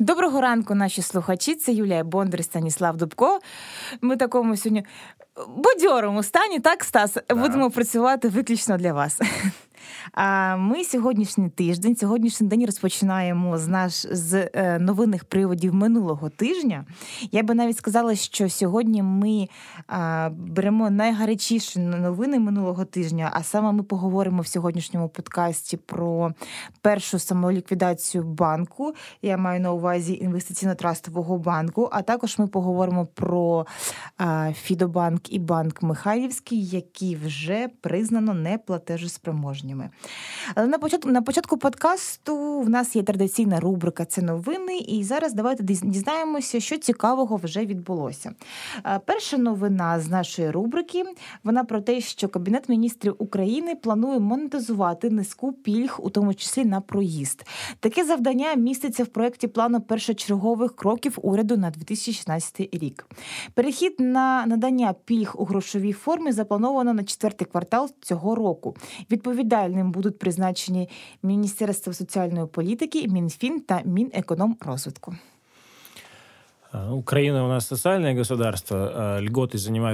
Доброго ранку, наші слухачі. Це Юлія Бондар, Станіслав Дубко. Ми в такому сьогодні бадьорому стані, так, Стас? Будемо працювати виключно для вас. А ми сьогоднішній день розпочинаємо з новинних приводів минулого тижня. Я би навіть сказала, що сьогодні ми беремо найгарячіші новини минулого тижня, а саме ми поговоримо в сьогоднішньому подкасті про першу самоліквідацію банку. Я маю на увазі інвестиційно-трастового банку, а також ми поговоримо про Фідобанк і Банк Михайлівський, які вже признано неплатежоспроможніми. Але на початку подкасту в нас є традиційна рубрика «Це новини», і зараз давайте дізнаємося, що цікавого вже відбулося. Перша новина з нашої рубрики, вона про те, що Кабінет міністрів України планує монетизувати низку пільг, у тому числі на проїзд. Таке завдання міститься в проєкті плану першочергових кроків уряду на 2016 рік. Перехід на надання пільг у грошовій формі заплановано на 4-й квартал цього року. Відповідальним будуть призначені Міністерство соціальної політики, Мінфін та Мінекономрозвитку. Украина у нас социальное государство, льготы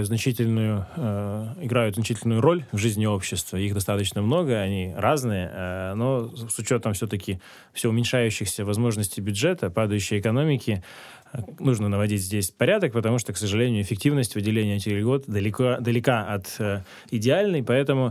играют значительную роль в жизни общества. Их достаточно много, они разные, но с учетом все-таки все уменьшающихся возможностей бюджета, падающей экономики, нужно наводить здесь порядок, потому что, к сожалению, эффективность выделения этих льгот далека от идеальной, поэтому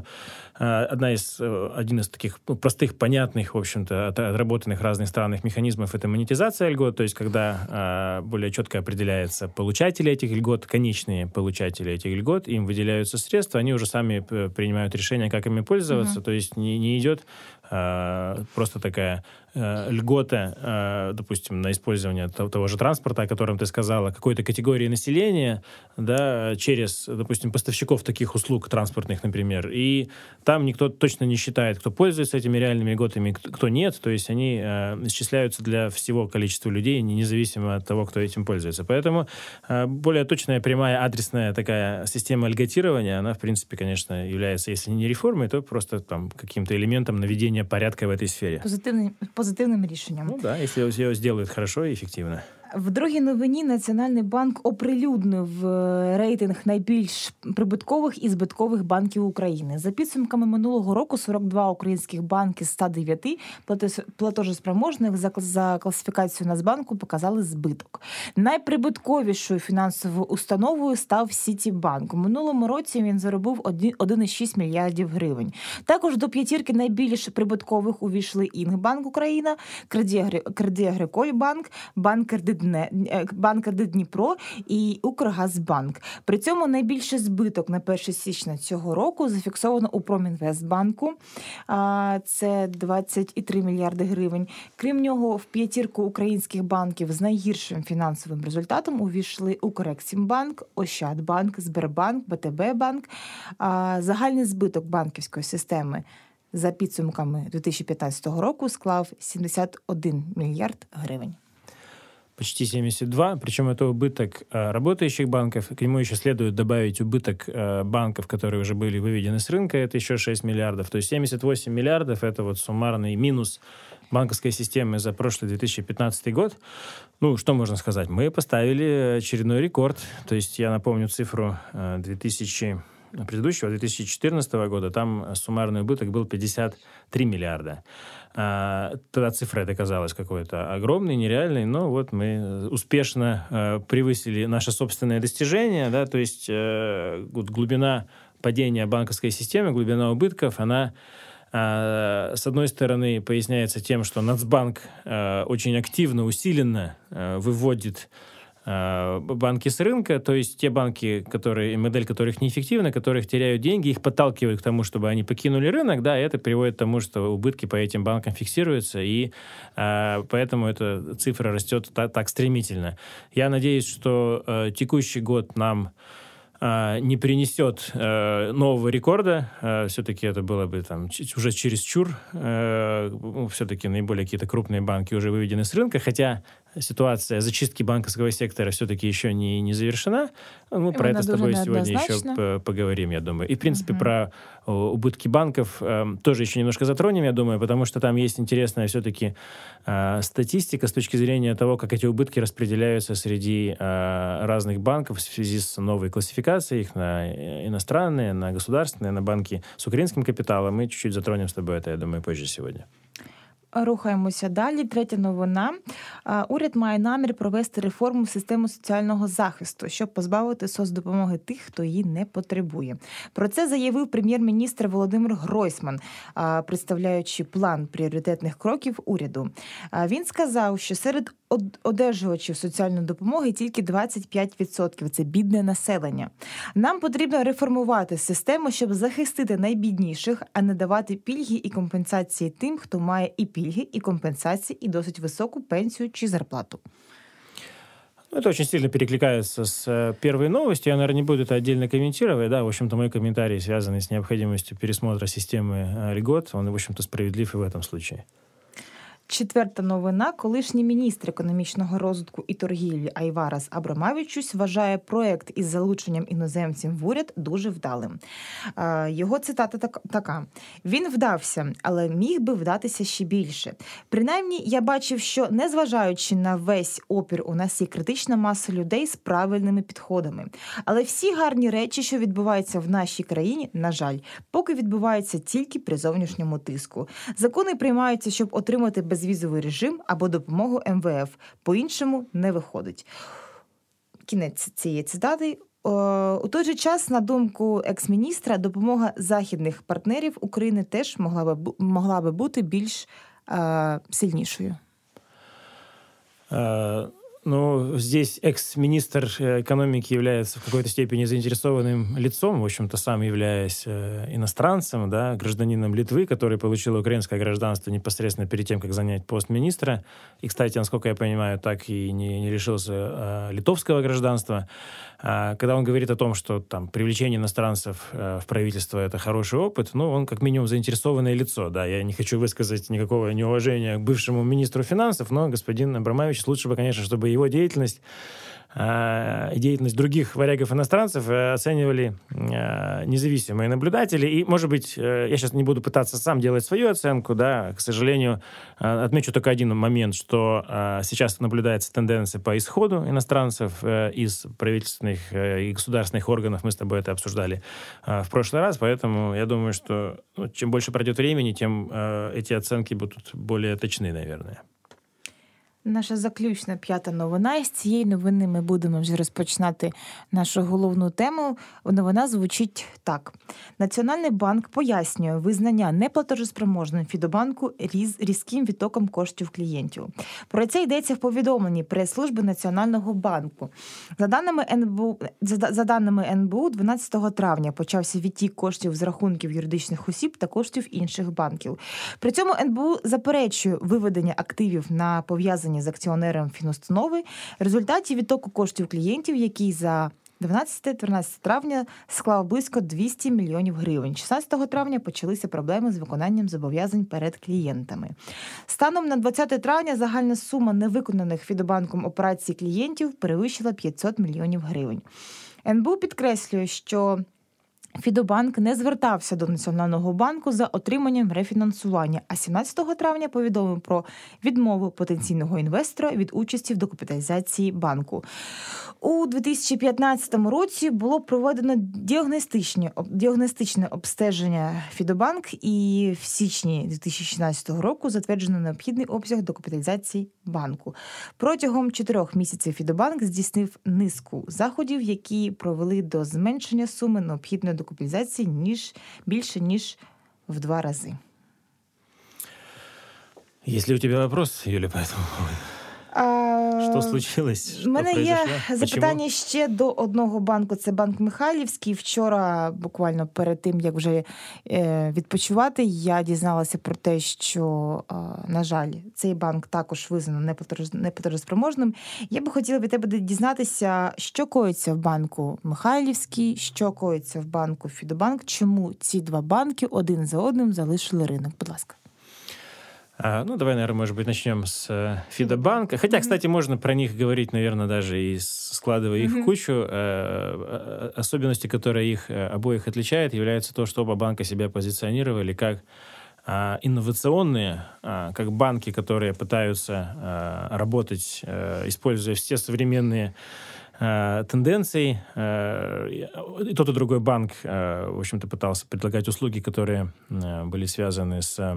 один из таких простых, понятных, в общем-то, отработанных в разных странах механизмов — это монетизация льгот, то есть когда более четко определяется получатели этих льгот, конечные получатели этих льгот, им выделяются средства, они уже сами принимают решение, как ими пользоваться, то есть не идет просто такая льгота, допустим, на использование того же транспорта, о котором ты сказала, какой-то категории населения, да, через, допустим, поставщиков таких услуг транспортных, например, и там никто точно не считает, кто пользуется этими реальными льготами, кто нет, то есть они исчисляются для всего количества людей, независимо от того, кто этим пользуется. Поэтому более точная, прямая, адресная такая система льготирования, она, в принципе, конечно, является, если не реформой, то просто там каким-то элементом наведения порядка в этой сфере. Позитивним рішенням. Ну да, если его сделают хорошо и эффективно. В другій новині Національний банк оприлюднив рейтинг найбільш прибуткових і збиткових банків України. За підсумками минулого року 42 українських банки з 109 платежоспроможних за класифікацією Нацбанку показали збиток. Найприбутковішою фінансовою установою став Сітібанк. У минулому році він заробив 1,6 мільярдів гривень. Також до п'ятірки найбільш прибуткових увійшли Інгбанк Україна, Кредит Агриколь Банк, Банк Кредит Дніпро і Укргазбанк. При цьому найбільший збиток на 1 січня цього року зафіксовано у Промінвестбанку. Це 20,3 мільярди гривень. Крім нього, в п'ятірку українських банків з найгіршим фінансовим результатом увійшли Укрексімбанк, Ощадбанк, Сбербанк, БТБ банк. Загальний збиток банківської системи за підсумками 2015 року склав 71 мільярд гривень. Почти 72, причем это убыток работающих банков. К нему еще следует добавить убыток банков, которые уже были выведены с рынка, это еще 6 миллиардов. То есть 78 миллиардов — это вот суммарный минус банковской системы за прошлый 2015 год. Ну, что можно сказать? Мы поставили очередной рекорд. То есть я напомню цифру предыдущего, 2014 года, там суммарный убыток был 53 миллиарда. Тогда цифра эта казалась какой-то огромной, нереальной, но вот мы успешно превысили наше собственное достижение, да, то есть вот глубина падения банковской системы, глубина убытков, она с одной стороны поясняется тем, что Нацбанк очень активно, усиленно выводит банки с рынка, то есть те банки, модель которых неэффективна, которых теряют деньги, их подталкивают к тому, чтобы они покинули рынок, да, и это приводит к тому, что убытки по этим банкам фиксируются, и поэтому эта цифра растет так стремительно. Я надеюсь, что текущий год нам не принесет нового рекорда. Все-таки это было бы там уже чересчур. Все-таки наиболее какие-то крупные банки уже выведены с рынка, хотя ситуация зачистки банковского сектора все-таки еще не завершена. Мы про это с тобой сегодня еще поговорим, я думаю. И, в принципе, про убытки банков тоже еще немножко затронем, я думаю, потому что там есть интересная все-таки статистика с точки зрения того, как эти убытки распределяются среди разных банков в связи с новой классификацией их на иностранные, на государственные, на банки с українським капіталом. Ми чуть-чуть затронем з тобою це, я думаю, позже сьогодні. Рухаємося далі. Третя новина. Уряд має намір провести реформу в систему соціального захисту, щоб позбавити соцдопомоги тих, хто її не потребує. Про це заявив прем'єр-міністр Володимир Гройсман, представляючи план пріоритетних кроків уряду. Він сказав, що серед одержувачів соціальної допомоги тільки 25% – це бідне населення. Нам потрібно реформувати систему, щоб захистити найбідніших, а не давати пільги і компенсації тим, хто має і пільги, і компенсації, і досить високу пенсію чи зарплату. Это очень сильно перекликается с первой новостью. Я, наверное, не буду это отдельно комментировать. Да, в общем-то, мой комментарий, связанный с необходимостью пересмотра системы льгот, он, в общем-то, справедлив и в этом случае. Четверта новина. Колишній міністр економічного розвитку і торгівлі Айварас Абромавічус вважає проект із залученням іноземців в уряд дуже вдалим. Його цитата така. «Він вдався, але міг би вдатися ще більше. Принаймні, я бачив, що, незважаючи на весь опір, у нас є критична маса людей з правильними підходами. Але всі гарні речі, що відбуваються в нашій країні, на жаль, поки відбуваються тільки при зовнішньому тиску. Закони приймаються, щоб отримати безвізовий режим або допомогу МВФ. По-іншому не виходить». Кінець цієї цитати. У той же час, на думку екс-міністра, допомога західних партнерів України теж могла би бути більш сильнішою. Ну, здесь экс-министр экономики является в какой-то степени заинтересованным лицом, в общем-то, сам являясь иностранцем, да, гражданином Литвы, который получил украинское гражданство непосредственно перед тем, как занять пост министра. И, кстати, насколько я понимаю, так и не лишился литовского гражданства. Когда он говорит о том, что там привлечение иностранцев в правительство – это хороший опыт, ну, он как минимум заинтересованное лицо, да. Я не хочу высказать никакого неуважения к бывшему министру финансов, но господин Абромавич лучше бы, конечно, чтобы его деятельность и деятельность других варягов-иностранцев оценивали независимые наблюдатели. И, может быть, я сейчас не буду пытаться сам делать свою оценку, да, к сожалению, отмечу только один момент, что сейчас наблюдается тенденция по исходу иностранцев из правительственных и государственных органов. Мы с тобой это обсуждали в прошлый раз, поэтому я думаю, что чем больше пройдет времени, тем эти оценки будут более точны, наверное. Наша заключна п'ята новина. І з цієї новини ми будемо вже розпочинати нашу головну тему. Новина звучить так. Національний банк пояснює визнання неплатежоспроможним Фідобанку різким відтоком коштів клієнтів. Про це йдеться в повідомленні прес-служби Національного банку. За даними НБУ, 12 травня почався відтік коштів з рахунків юридичних осіб та коштів інших банків. При цьому НБУ заперечує виведення активів на пов'язані з акціонером фінустанови в результаті відтоку коштів клієнтів, який за 12-13 травня склав близько 200 мільйонів гривень. 16 травня почалися проблеми з виконанням зобов'язань перед клієнтами. Станом на 20 травня загальна сума невиконаних Фідобанком операцій клієнтів перевищила 500 мільйонів гривень. НБУ підкреслює, що Фідобанк не звертався до Національного банку за отриманням рефінансування, а 17 травня повідомив про відмову потенційного інвестора від участі в докапіталізації банку. У 2015 році було проведено діагностичне обстеження Фідобанк, і в січні 2016 року затверджено необхідний обсяг докапіталізації банку. Протягом 4 місяців Фідобанк здійснив низку заходів, які провели до зменшення суми необхідної докапіталізації більше, ніж в 2 рази. Есть ли у тебя вопрос, Юля, по этому поводу? Що случилось? У мене є запитання ще до одного банку. Це банк Михайлівський. Вчора, буквально перед тим, як вже відпочивати, я дізналася про те, що, на жаль, цей банк також визнано неплатежоспроможним. Я би хотіла від тебе дізнатися, що коїться в банку Михайлівський, що коїться в банку Фідобанк, чому ці два банки один за одним залишили ринок. Будь ласка. Давай, наверное, может быть, начнем с Фидобанка. Хотя, кстати, можно про них говорить, наверное, даже и складывая их в кучу. Особенности, которые их обоих отличают, является то, что оба банка себя позиционировали как инновационные, как банки, которые пытаются работать, используя все современные тенденции. И тот, и другой банк, в общем-то, пытался предлагать услуги, которые были связаны с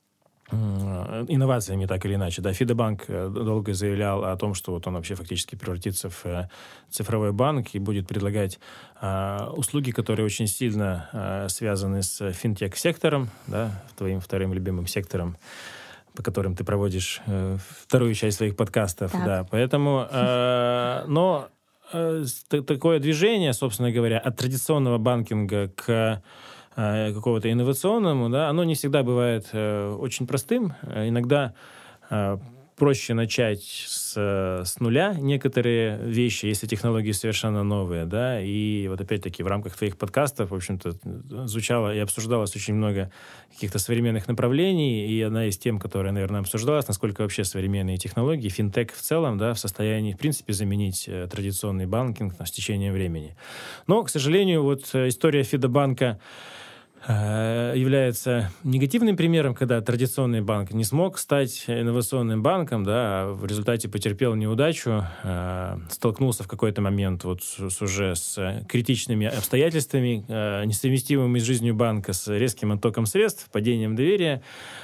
инновациями, так или иначе. Да, Фидобанк долго заявлял о том, что вот он вообще фактически превратится в цифровой банк и будет предлагать услуги, которые очень сильно связаны с финтех-сектором, да, твоим вторым любимым сектором, по которым ты проводишь вторую часть своих подкастов. Да, поэтому... но такое движение, собственно говоря, от традиционного банкинга к какого-то инновационному, да, оно не всегда бывает очень простым. Иногда проще начать с нуля некоторые вещи, если технологии совершенно новые, да, и вот опять-таки в рамках твоих подкастов, в общем-то, звучало и обсуждалось очень много каких-то современных направлений, и одна из тем, которая, наверное, обсуждалась, насколько вообще современные технологии, финтех в целом, да, в состоянии, в принципе, заменить традиционный банкинг с течением времени. Но, к сожалению, вот история Фидобанка является негативным примером, когда традиционный банк не смог стать инновационным банком, да, а в результате потерпел неудачу, столкнулся в какой-то момент вот уже с критичными обстоятельствами, несовместимыми с жизнью банка, с резким оттоком средств, падением доверия,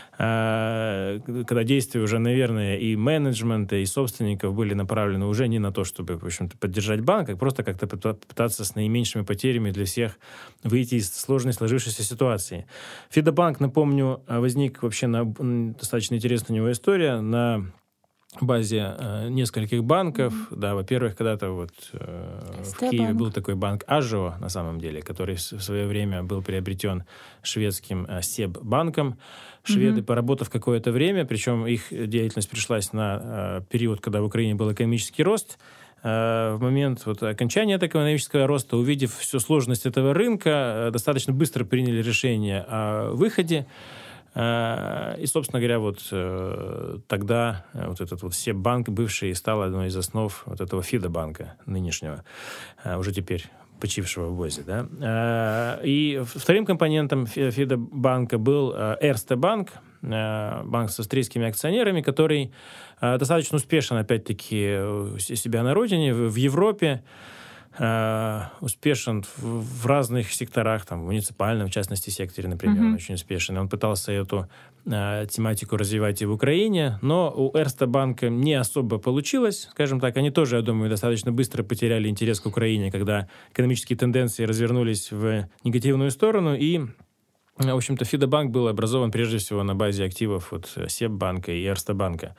когда действия уже, наверное, и менеджмента, и собственников были направлены уже не на то, чтобы, в общем-то, поддержать банк, а просто как-то пытаться с наименьшими потерями для всех выйти из сложной сложившейся ситуации. Фидобанк, напомню, возник вообще достаточно интересная у него история на базе нескольких банков. Да, во-первых, когда-то вот в Киеве был такой банк Ажио, на самом деле, который в свое время был приобретен шведским Себ-банком. Шведы, поработав какое-то время, причем их деятельность пришлась на период, когда в Украине был экономический рост, в момент вот окончания этого экономического роста, увидев всю сложность этого рынка, достаточно быстро приняли решение о выходе. И, собственно говоря, вот тогда вот этот вот Себ-банк бывший стал одной из основ вот этого Фидобанка нынешнего, уже теперь почившего в ВОЗе, да. И вторым компонентом Фидобанка был Эрсте-банк, банк с австрийскими акционерами, который достаточно успешен, опять-таки, у себя на родине, в Европе, успешен в разных секторах, там, в муниципальном, в частности, секторе, например, он очень успешен. Он пытался эту тематику развивать и в Украине, но у Эрсте-банка не особо получилось, скажем так. Они тоже, я думаю, достаточно быстро потеряли интерес к Украине, когда экономические тенденции развернулись в негативную сторону, и, в общем-то, Фидобанк был образован прежде всего на базе активов вот Себ-банка и Эрсте-банка.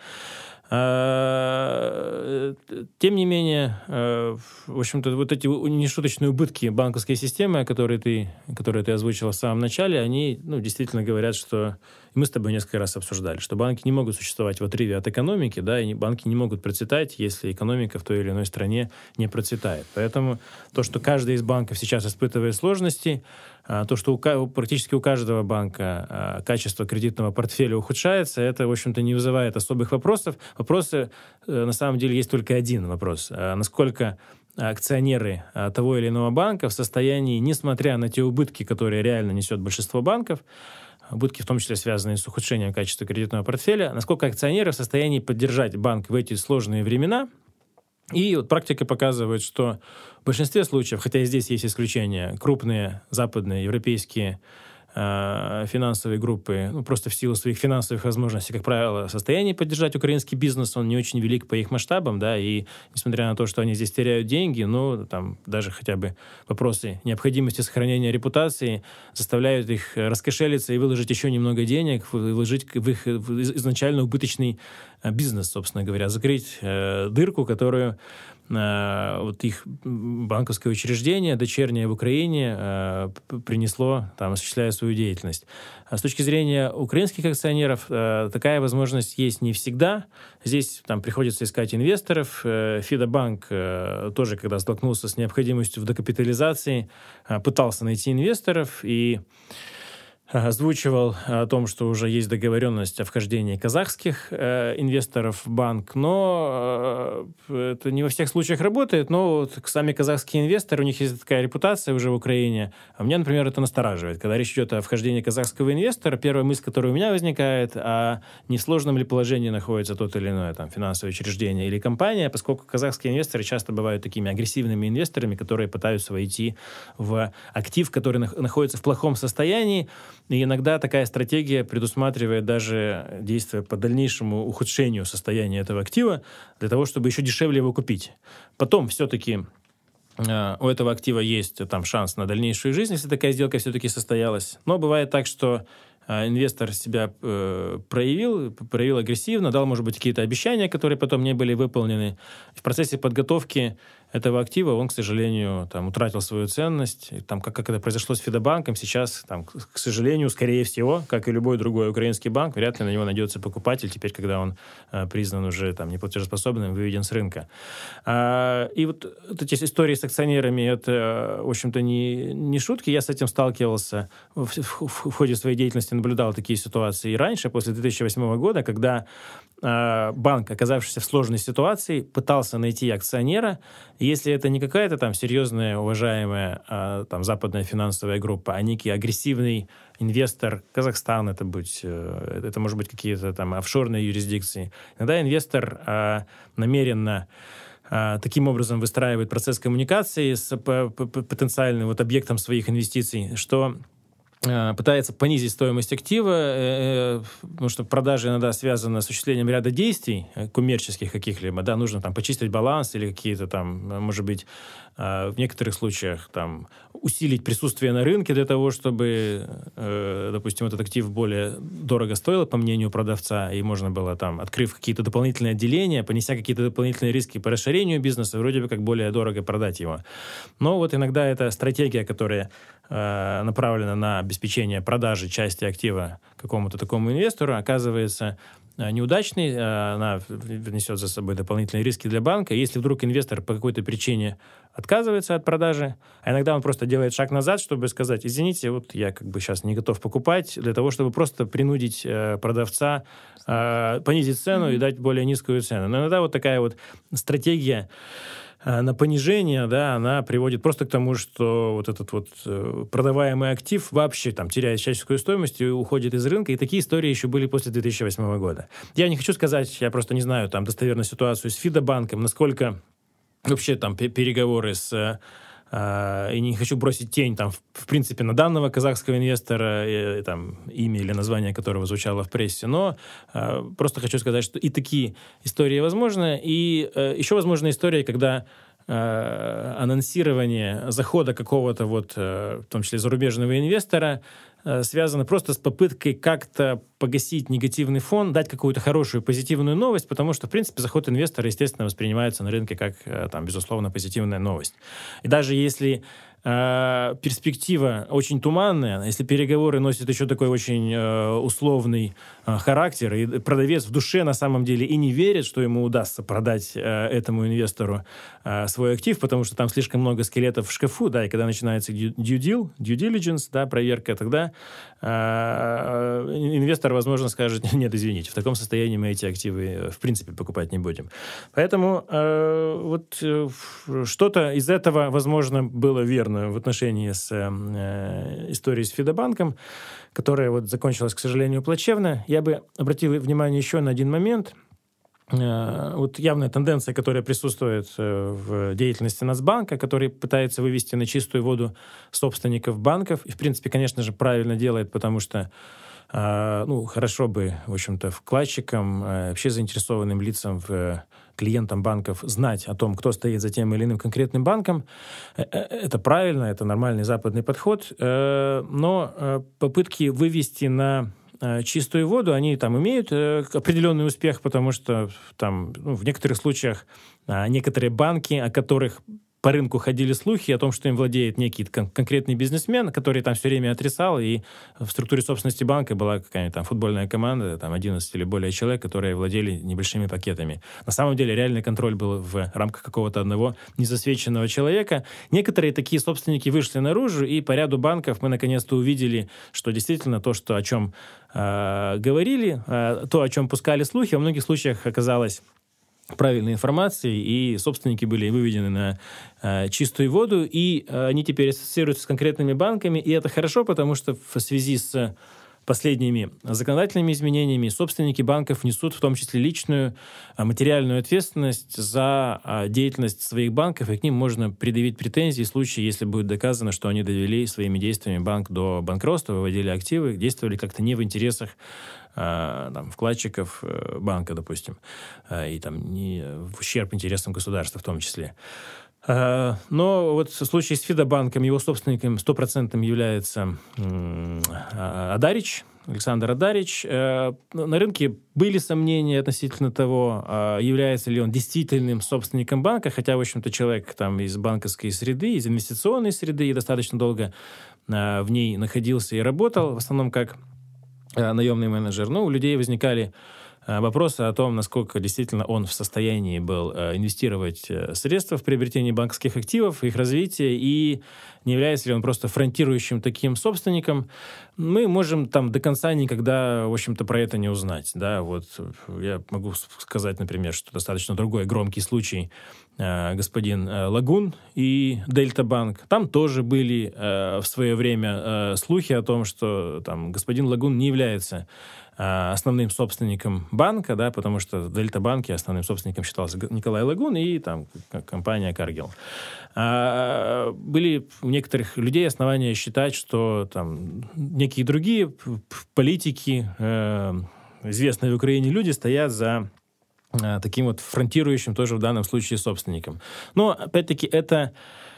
Тем не менее, в общем-то, вот эти нешуточные убытки банковской системы, которые ты озвучила в самом начале, они, действительно говорят, что мы с тобой несколько раз обсуждали, что банки не могут существовать в отрыве от экономики, да, и банки не могут процветать, если экономика в той или иной стране не процветает. Поэтому то, что каждый из банков сейчас испытывает сложности, то, что практически у каждого банка качество кредитного портфеля ухудшается, это, в общем-то, не вызывает особых вопросов. Вопросы, на самом деле, есть только один вопрос. Насколько акционеры того или иного банка в состоянии, несмотря на те убытки, которые реально несет большинство банков, убытки в том числе связанные с ухудшением качества кредитного портфеля, насколько акционеры в состоянии поддержать банк в эти сложные времена. И вот практика показывает, что в большинстве случаев, хотя и здесь есть исключения, крупные западные европейские финансовой группы, просто в силу своих финансовых возможностей, как правило, в состоянии поддержать украинский бизнес, он не очень велик по их масштабам, да, и несмотря на то, что они здесь теряют деньги, там даже хотя бы вопросы необходимости сохранения репутации заставляют их раскошелиться и выложить еще немного денег, вложить в их изначально убыточный бизнес, собственно говоря, закрыть дырку, которую их банковское учреждение, дочернее в Украине, принесло, осуществляя свою деятельность. А с точки зрения украинских акционеров, такая возможность есть не всегда. Здесь приходится искать инвесторов. Фидобанк тоже, когда столкнулся с необходимостью в докапитализации, пытался найти инвесторов и озвучивал о том, что уже есть договоренность о вхождении казахских инвесторов в банк, но это не во всех случаях работает, но сами казахские инвесторы, у них есть такая репутация уже в Украине, а меня, например, это настораживает. Когда речь идет о вхождении казахского инвестора, первая мысль, которая у меня возникает, а не в сложном ли положении находится тот или иное финансовое учреждение или компания, поскольку казахские инвесторы часто бывают такими агрессивными инвесторами, которые пытаются войти в актив, который находится в плохом состоянии. И иногда такая стратегия предусматривает даже действия по дальнейшему ухудшению состояния этого актива для того, чтобы еще дешевле его купить. Потом все-таки у этого актива есть шанс на дальнейшую жизнь, если такая сделка все-таки состоялась. Но бывает так, что инвестор себя проявил агрессивно, дал, может быть, какие-то обещания, которые потом не были выполнены. В процессе подготовки этого актива он, к сожалению, утратил свою ценность. И, как это произошло с Фидобанком, сейчас, к сожалению, скорее всего, как и любой другой украинский банк, вряд ли на него найдется покупатель теперь, когда он признан уже неплатежеспособным, выведен с рынка. И вот эти истории с акционерами, это, в общем-то, не шутки. Я с этим сталкивался в ходе своей деятельности, наблюдал такие ситуации и раньше, после 2008 года, когда банк, оказавшийся в сложной ситуации, пытался найти акционера. Если это не какая-то серьезная, уважаемая западная финансовая группа, а некий агрессивный инвестор, Казахстан это может быть какие-то офшорные юрисдикции. Иногда инвестор намеренно таким образом выстраивает процесс коммуникации с потенциальным объектом своих инвестиций, что пытается понизить стоимость актива, потому что продажа иногда связана с осуществлением ряда действий коммерческих каких-либо, нужно почистить баланс или какие-то может быть, в некоторых случаях усилить присутствие на рынке для того, чтобы, допустим, этот актив более дорого стоил, по мнению продавца, и можно было открыв какие-то дополнительные отделения, понеся какие-то дополнительные риски по расширению бизнеса, вроде бы как более дорого продать его. Но иногда эта стратегия, которая направлена на обеспечение продажи части актива какому-то такому инвестору, оказывается неудачной, она несет за собой дополнительные риски для банка. Если вдруг инвестор по какой-то причине отказывается от продажи, а иногда он просто делает шаг назад, чтобы сказать: извините, я сейчас не готов покупать, для того, чтобы просто принудить продавца понизить цену и дать более низкую цену. Но иногда такая стратегия на понижение, она приводит просто к тому, что этот продаваемый актив вообще теряет часть свою стоимость и уходит из рынка. И такие истории еще были после 2008 года. Я не хочу сказать, я просто не знаю достоверную ситуацию с Фидобанком, насколько вообще переговоры с... И не хочу бросить тень в принципе на данного казахского инвестора, имя или название которого звучало в прессе, но просто хочу сказать, что и такие истории возможны, и еще возможна история, когда анонсирование захода какого-то в том числе зарубежного инвестора связано просто с попыткой как-то погасить негативный фон, дать какую-то хорошую позитивную новость, потому что, в принципе, заход инвестора, естественно, воспринимается на рынке как, безусловно, позитивная новость. И даже если перспектива очень туманная, если переговоры носят еще такой очень условный характер, и продавец в душе на самом деле и не верит, что ему удастся продать этому инвестору свой актив, потому что там слишком много скелетов в шкафу, и когда начинается due diligence, проверка, тогда инвестор, возможно, скажет: нет, извините, в таком состоянии мы эти активы в принципе покупать не будем. Поэтому что-то из этого, возможно, было верно в отношении с историей с Фидобанком, которая закончилась, к сожалению, плачевно. Я бы обратил внимание еще на один момент. вот явная тенденция, которая присутствует в деятельности Нацбанка, который пытается вывести на чистую воду собственников банков. И, в принципе, конечно же, правильно делает, потому что хорошо бы, в общем-то, вкладчикам, вообще заинтересованным лицам, клиентам банков знать о том, кто стоит за тем или иным конкретным банком. Это правильно, это нормальный западный подход. Но попытки вывести на чистую воду, они там имеют определенный успех, потому что там, в некоторых случаях некоторые банки, о которых по рынку ходили слухи о том, что им владеет некий конкретный бизнесмен, который там все время отрицал, и в структуре собственности банка была какая-нибудь там футбольная команда, там 11 или более человек, которые владели небольшими пакетами. На самом деле реальный контроль был в рамках какого-то одного незасвеченного человека. Некоторые такие собственники вышли наружу, и по ряду банков мы наконец-то увидели, что действительно то, о чем говорили, то, о чем пускали слухи, во многих случаях оказалось правильной информации, и собственники были выведены на чистую воду, и они теперь ассоциируются с конкретными банками, и это хорошо, потому что в связи с последними законодательными изменениями собственники банков несут в том числе личную материальную ответственность за деятельность своих банков, и к ним можно предъявить претензии в случае, если будет доказано, что они довели своими действиями банк до банкротства, выводили активы, действовали как-то не в интересах вкладчиков банка, допустим, и там не в ущерб интересам государства в том числе. Но вот в случае с Фидобанком его собственником 100% является Адарич, Александр Адарич. На рынке были сомнения относительно того, является ли он действительным собственником банка, хотя, в общем-то, человек там из банковской среды, из инвестиционной среды, и достаточно долго в ней находился и работал, в основном как наемный менеджер. Но у людей возникали вопросы о том, насколько действительно он в состоянии был инвестировать средства в приобретение банковских активов, их развитие, и не является ли он просто фронтирующим таким собственником. Мы можем там до конца никогда, в общем-то, про это не узнать. Да? Вот я могу сказать, например, что достаточно другой громкий случай господин Лагун и Дельта Банк. Там тоже были в свое время слухи о том, что там господин Лагун не является основным собственником банка, да, потому что в Дельта Банке основным собственником считался Николай Лагун и там компания Каргил. Были у некоторых людей основания считать, что там некие другие политики, известные в Украине люди, стоят за таким вот фронтирующим тоже в данном случае собственником. Но, опять-таки, это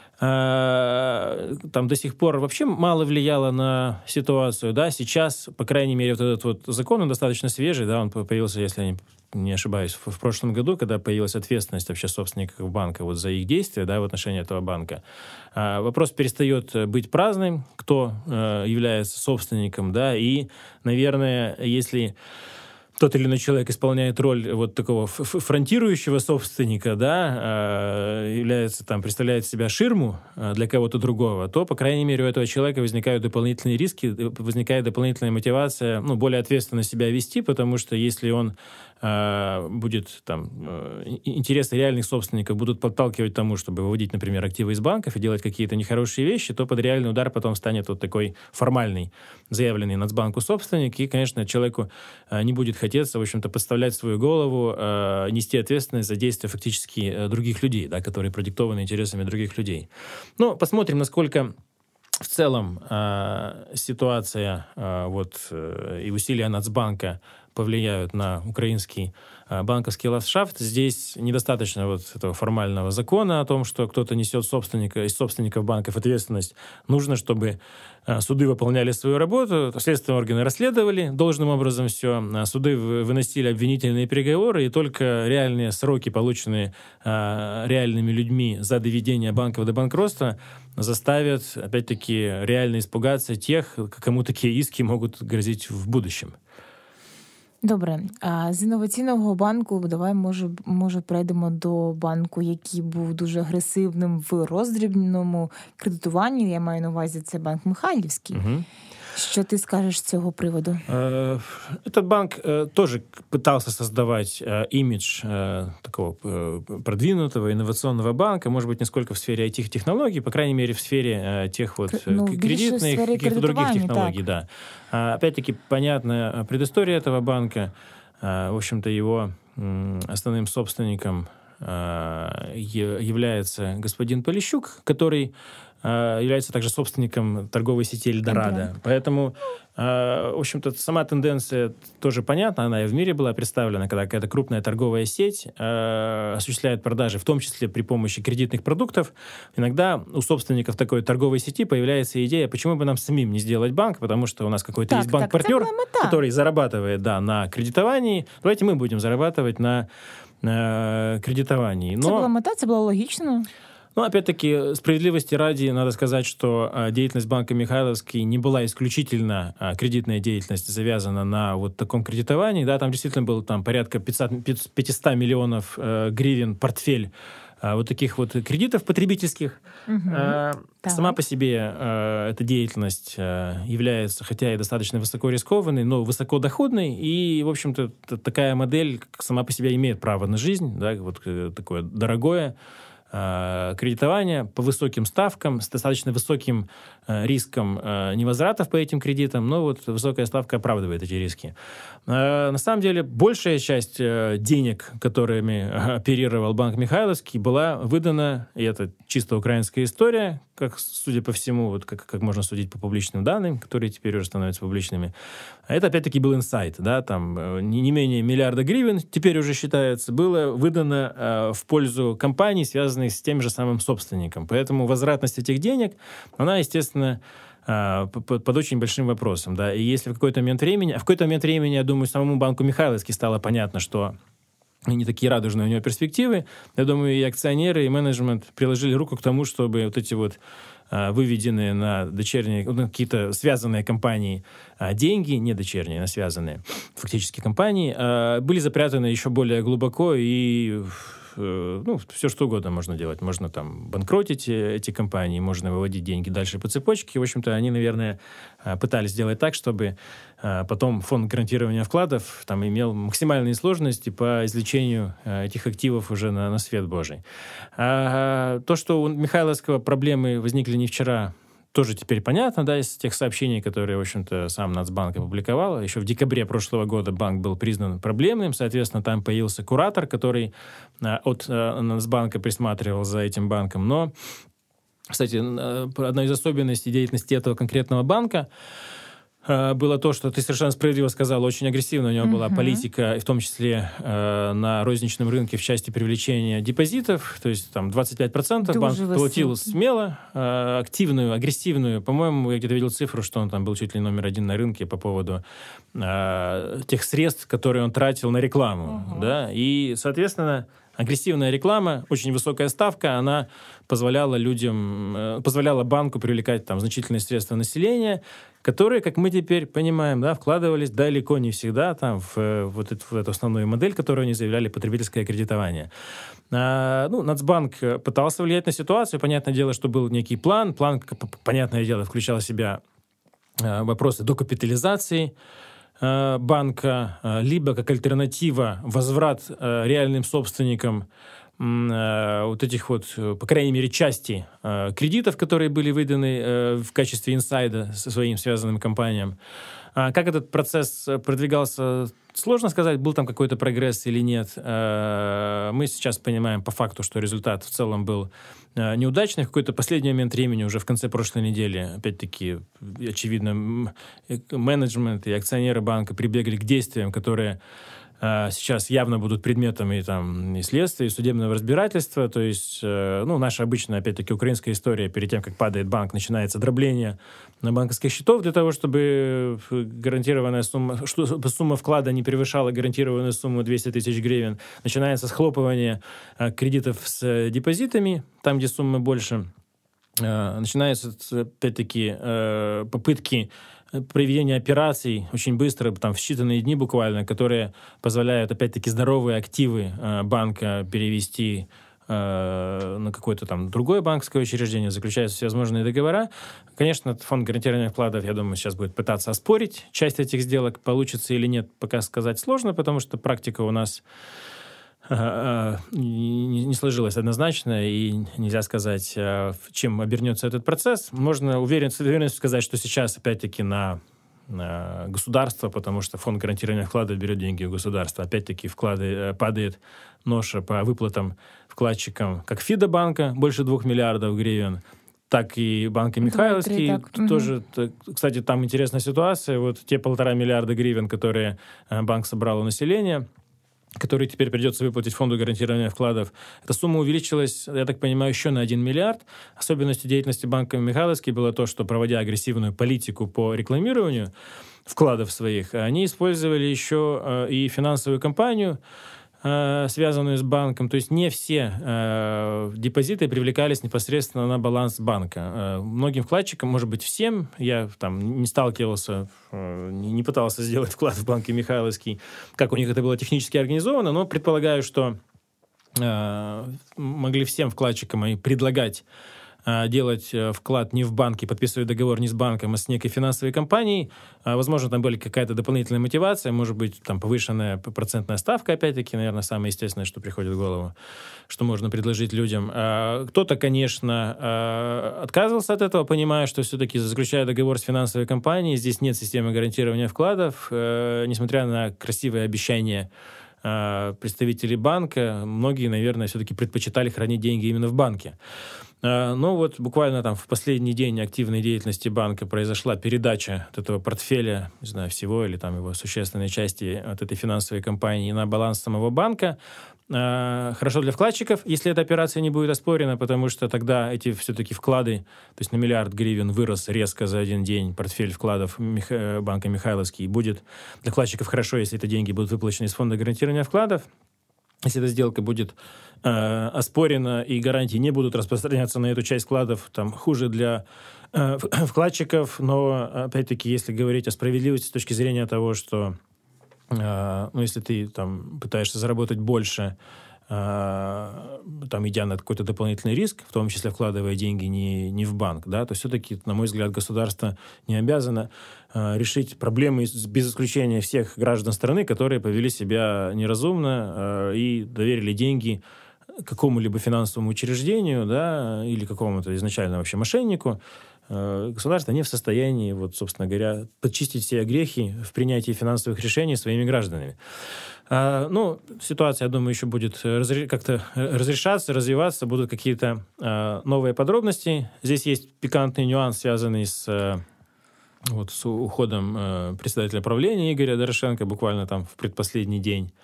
там до сих пор вообще мало влияло на ситуацию, да, сейчас, по крайней мере, вот этот вот закон, он достаточно свежий, да, он появился, если я не ошибаюсь, в прошлом году, когда появилась ответственность вообще собственников банка вот за их действия, да, в отношении этого банка. Вопрос перестает быть праздным, кто является собственником, да, и, наверное, если тот или иной человек исполняет роль вот такого фронтирующего собственника, да, представляет себя ширму для кого-то другого, то, по крайней мере, у этого человека возникают дополнительные риски, возникает дополнительная мотивация, более ответственно себя вести, потому что если он будет там интересы реальных собственников будут подталкивать к тому, чтобы выводить, например, активы из банков и делать какие-то нехорошие вещи, то под реальный удар потом станет вот такой формальный, заявленный Нацбанку собственник, и, конечно, человеку не будет хотеться, в общем-то, подставлять свою голову, нести ответственность за действия фактически других людей, да, которые продиктованы интересами других людей. Но посмотрим, насколько в целом ситуация и усилия Нацбанка повлияют на украинский банковский ландшафт. Здесь недостаточно вот этого формального закона о том, что кто-то несет из собственников банков ответственность. Нужно, чтобы суды выполняли свою работу, следственные органы расследовали должным образом все, суды выносили обвинительные приговоры, и только реальные сроки, полученные реальными людьми за доведение банков до банкротства, заставят, опять-таки, реально испугаться тех, кому такие иски могут грозить в будущем. Добре, а з інноваційного банку давай, може перейдемо до банку, який був дуже агресивним в роздрібному кредитуванні. Я маю на увазі, це банк Михайлівський. Угу. Что ты скажешь с цього приводу? Этот банк тоже пытался создавать имидж такого продвинутого, инновационного банка, может быть, не сколько в сфере IT-технологий, по крайней мере, в сфере тех вот кредитных, каких-то других технологий, да. Опять-таки, понятна предыстория этого банка. В общем-то, его основным собственником является господин Полищук, который является также собственником торговой сети «Эльдорадо». Поэтому, в общем-то, сама тенденция тоже понятна. Она и в мире была представлена, когда какая-то крупная торговая сеть осуществляет продажи, в том числе при помощи кредитных продуктов. Иногда у собственников такой торговой сети появляется идея, почему бы нам самим не сделать банк, потому что у нас какой-то есть банк-партнер, который зарабатывает на кредитовании. Давайте мы будем зарабатывать на кредитовании. Це була мета, це було логічно. Ну, опять-таки, справедливости ради, надо сказать, что деятельность банка Михайловский не была исключительно кредитная деятельность, завязана на вот таком кредитовании. Да, там действительно было порядка 500 миллионов гривен портфель вот таких вот кредитов потребительских. Сама по себе эта деятельность является, хотя и достаточно высоко рискованной, но высокодоходной. И, в общем-то, такая модель сама по себе имеет право на жизнь. Да, вот такое дорогое кредитование по высоким ставкам, с достаточно высоким риском невозвратов по этим кредитам, но вот высокая ставка оправдывает эти риски. На самом деле, большая часть денег, которыми оперировал банк Михайловский, была выдана, и это чисто украинская история, как, судя по всему, вот как можно судить по публичным данным, которые теперь уже становятся публичными. Это, опять-таки, был инсайт, да, там не менее миллиарда гривен, теперь уже считается, было выдано в пользу компаний, связанных с тем же самым собственником. Поэтому возвратность этих денег, она, естественно, под очень большим вопросом, да, и если в какой-то момент времени, я думаю, самому банку Михайловский стало понятно, что не такие радужные у него перспективы, я думаю, и акционеры, и менеджмент приложили руку к тому, чтобы вот эти вот выведенные на дочерние, какие-то связанные компании деньги, не дочерние, а связанные фактически компании, были запрятаны еще более глубоко и все что угодно можно делать. Можно там банкротить эти компании, можно выводить деньги дальше по цепочке. В общем-то, они, наверное, пытались сделать так, чтобы потом фонд гарантирования вкладов там имел максимальные сложности по извлечению этих активов уже на свет Божий. То, что у Михайловского проблемы возникли не вчера, тоже теперь понятно, да, из тех сообщений, которые, в общем-то, сам Нацбанк опубликовал. Еще в декабре прошлого года банк был признан проблемным, соответственно, там появился куратор, который от Нацбанка присматривал за этим банком. Но, кстати, одна из особенностей деятельности этого конкретного банка было то, что ты совершенно справедливо сказал, очень агрессивно у него была политика, в том числе на розничном рынке в части привлечения депозитов, то есть там 25% банк платил смело, активную, агрессивную. По-моему, я где-то видел цифру, что он там был чуть ли номер один на рынке по поводу тех средств, которые он тратил на рекламу. Да? И, соответственно, агрессивная реклама, очень высокая ставка, она позволяла банку привлекать там значительные средства населения, которые, как мы теперь понимаем, да, вкладывались далеко не всегда там, в эту основную модель, которую они заявляли, потребительское кредитование. Нацбанк пытался влиять на ситуацию. Понятное дело, что был некий план. План, понятное дело, включал в себя вопросы докапитализации банка, либо как альтернатива возврат реальным собственникам вот этих вот, по крайней мере, части кредитов, которые были выданы в качестве инсайда со своим связанным компаниям. Как этот процесс продвигался, сложно сказать, был там какой-то прогресс или нет. Мы сейчас понимаем по факту, что результат в целом был неудачный. В какой-то последний момент времени, уже в конце прошлой недели, опять-таки, очевидно, менеджмент и акционеры банка прибегли к действиям, которые сейчас явно будут предметом и следствия, и судебного разбирательства. То есть, наша обычная, опять-таки, украинская история, перед тем, как падает банк, начинается дробление на банковских счетов для того, чтобы гарантированная сумма вклада не превышала гарантированную сумму 200 тысяч гривен. Начинается схлопывание кредитов с депозитами, там, где сумма больше. Начинаются, опять-таки, попытки проведения операций очень быстро, там, в считанные дни буквально, которые позволяют, опять-таки, здоровые активы банка перевести на какое-то там другое банковское учреждение, заключаются всевозможные договора. Конечно, фонд гарантирования вкладов, я думаю, сейчас будет пытаться оспорить часть этих сделок. Получится или нет, пока сказать сложно, потому что практика у нас не сложилась однозначно, и нельзя сказать, чем обернется этот процесс. Можно с уверенностью сказать, что сейчас, опять-таки, на государства, потому что фонд гарантирования вкладов берет деньги у государства. Опять-таки падает ноша по выплатам вкладчикам как Фидобанка, больше 2 миллиардов гривен, так и Банка Михайловский. Тоже, кстати, там интересная ситуация. Вот те 1,5 миллиарда гривен, которые банк собрал у населения, которые теперь придется выплатить фонду гарантирования вкладов. Эта сумма увеличилась, я так понимаю, еще на 1 миллиард. Особенностью деятельности Банка Михайловский было то, что, проводя агрессивную политику по рекламированию вкладов своих, они использовали еще и финансовую кампанию, связанную с банком. То есть не все депозиты привлекались непосредственно на баланс банка. Многим вкладчикам, может быть, всем, я там не сталкивался, не пытался сделать вклад в Банке Михайловский, как у них это было технически организовано, но предполагаю, что могли всем вкладчикам и предлагать делать вклад не в банке, подписывать договор не с банком, а с некой финансовой компанией. Возможно, там была какая-то дополнительная мотивация, может быть, там повышенная процентная ставка, опять-таки, наверное, самое естественное, что приходит в голову, что можно предложить людям. Кто-то, конечно, отказывался от этого, понимая, что все-таки, заключая договор с финансовой компанией, здесь нет системы гарантирования вкладов, несмотря на красивые обещания представителей банка, многие, наверное, все-таки предпочитали хранить деньги именно в банке. Но вот буквально там в последний день активной деятельности банка произошла передача от этого портфеля, не знаю, всего или там его существенной части от этой финансовой компании на баланс самого банка. Хорошо для вкладчиков, если эта операция не будет оспорена, потому что тогда эти все-таки вклады, то есть на 1 миллиард гривен вырос резко за один день портфель вкладов Банка Михайловский. Будет для вкладчиков хорошо, если эти деньги будут выплачены из фонда гарантирования вкладов. Если эта сделка будет оспорена и гарантии не будут распространяться на эту часть вкладов, там хуже для вкладчиков. Но, опять-таки, если говорить о справедливости с точки зрения того, что если ты там пытаешься заработать больше, там, идя на какой-то дополнительный риск, в том числе вкладывая деньги не в банк, да, то все-таки, на мой взгляд, государство не обязано решить проблемы без исключения всех граждан страны, которые повели себя неразумно и доверили деньги какому-либо финансовому учреждению, да, или какому-то изначально вообще мошеннику. Государство не в состоянии, вот, собственно говоря, подчистить все грехи в принятии финансовых решений своими гражданами. Ну, ситуация, я думаю, еще будет как-то разрешаться, развиваться, будут какие-то новые подробности. Здесь есть пикантный нюанс, связанный с уходом председателя правления Игоря Дорошенко, буквально там в предпоследний день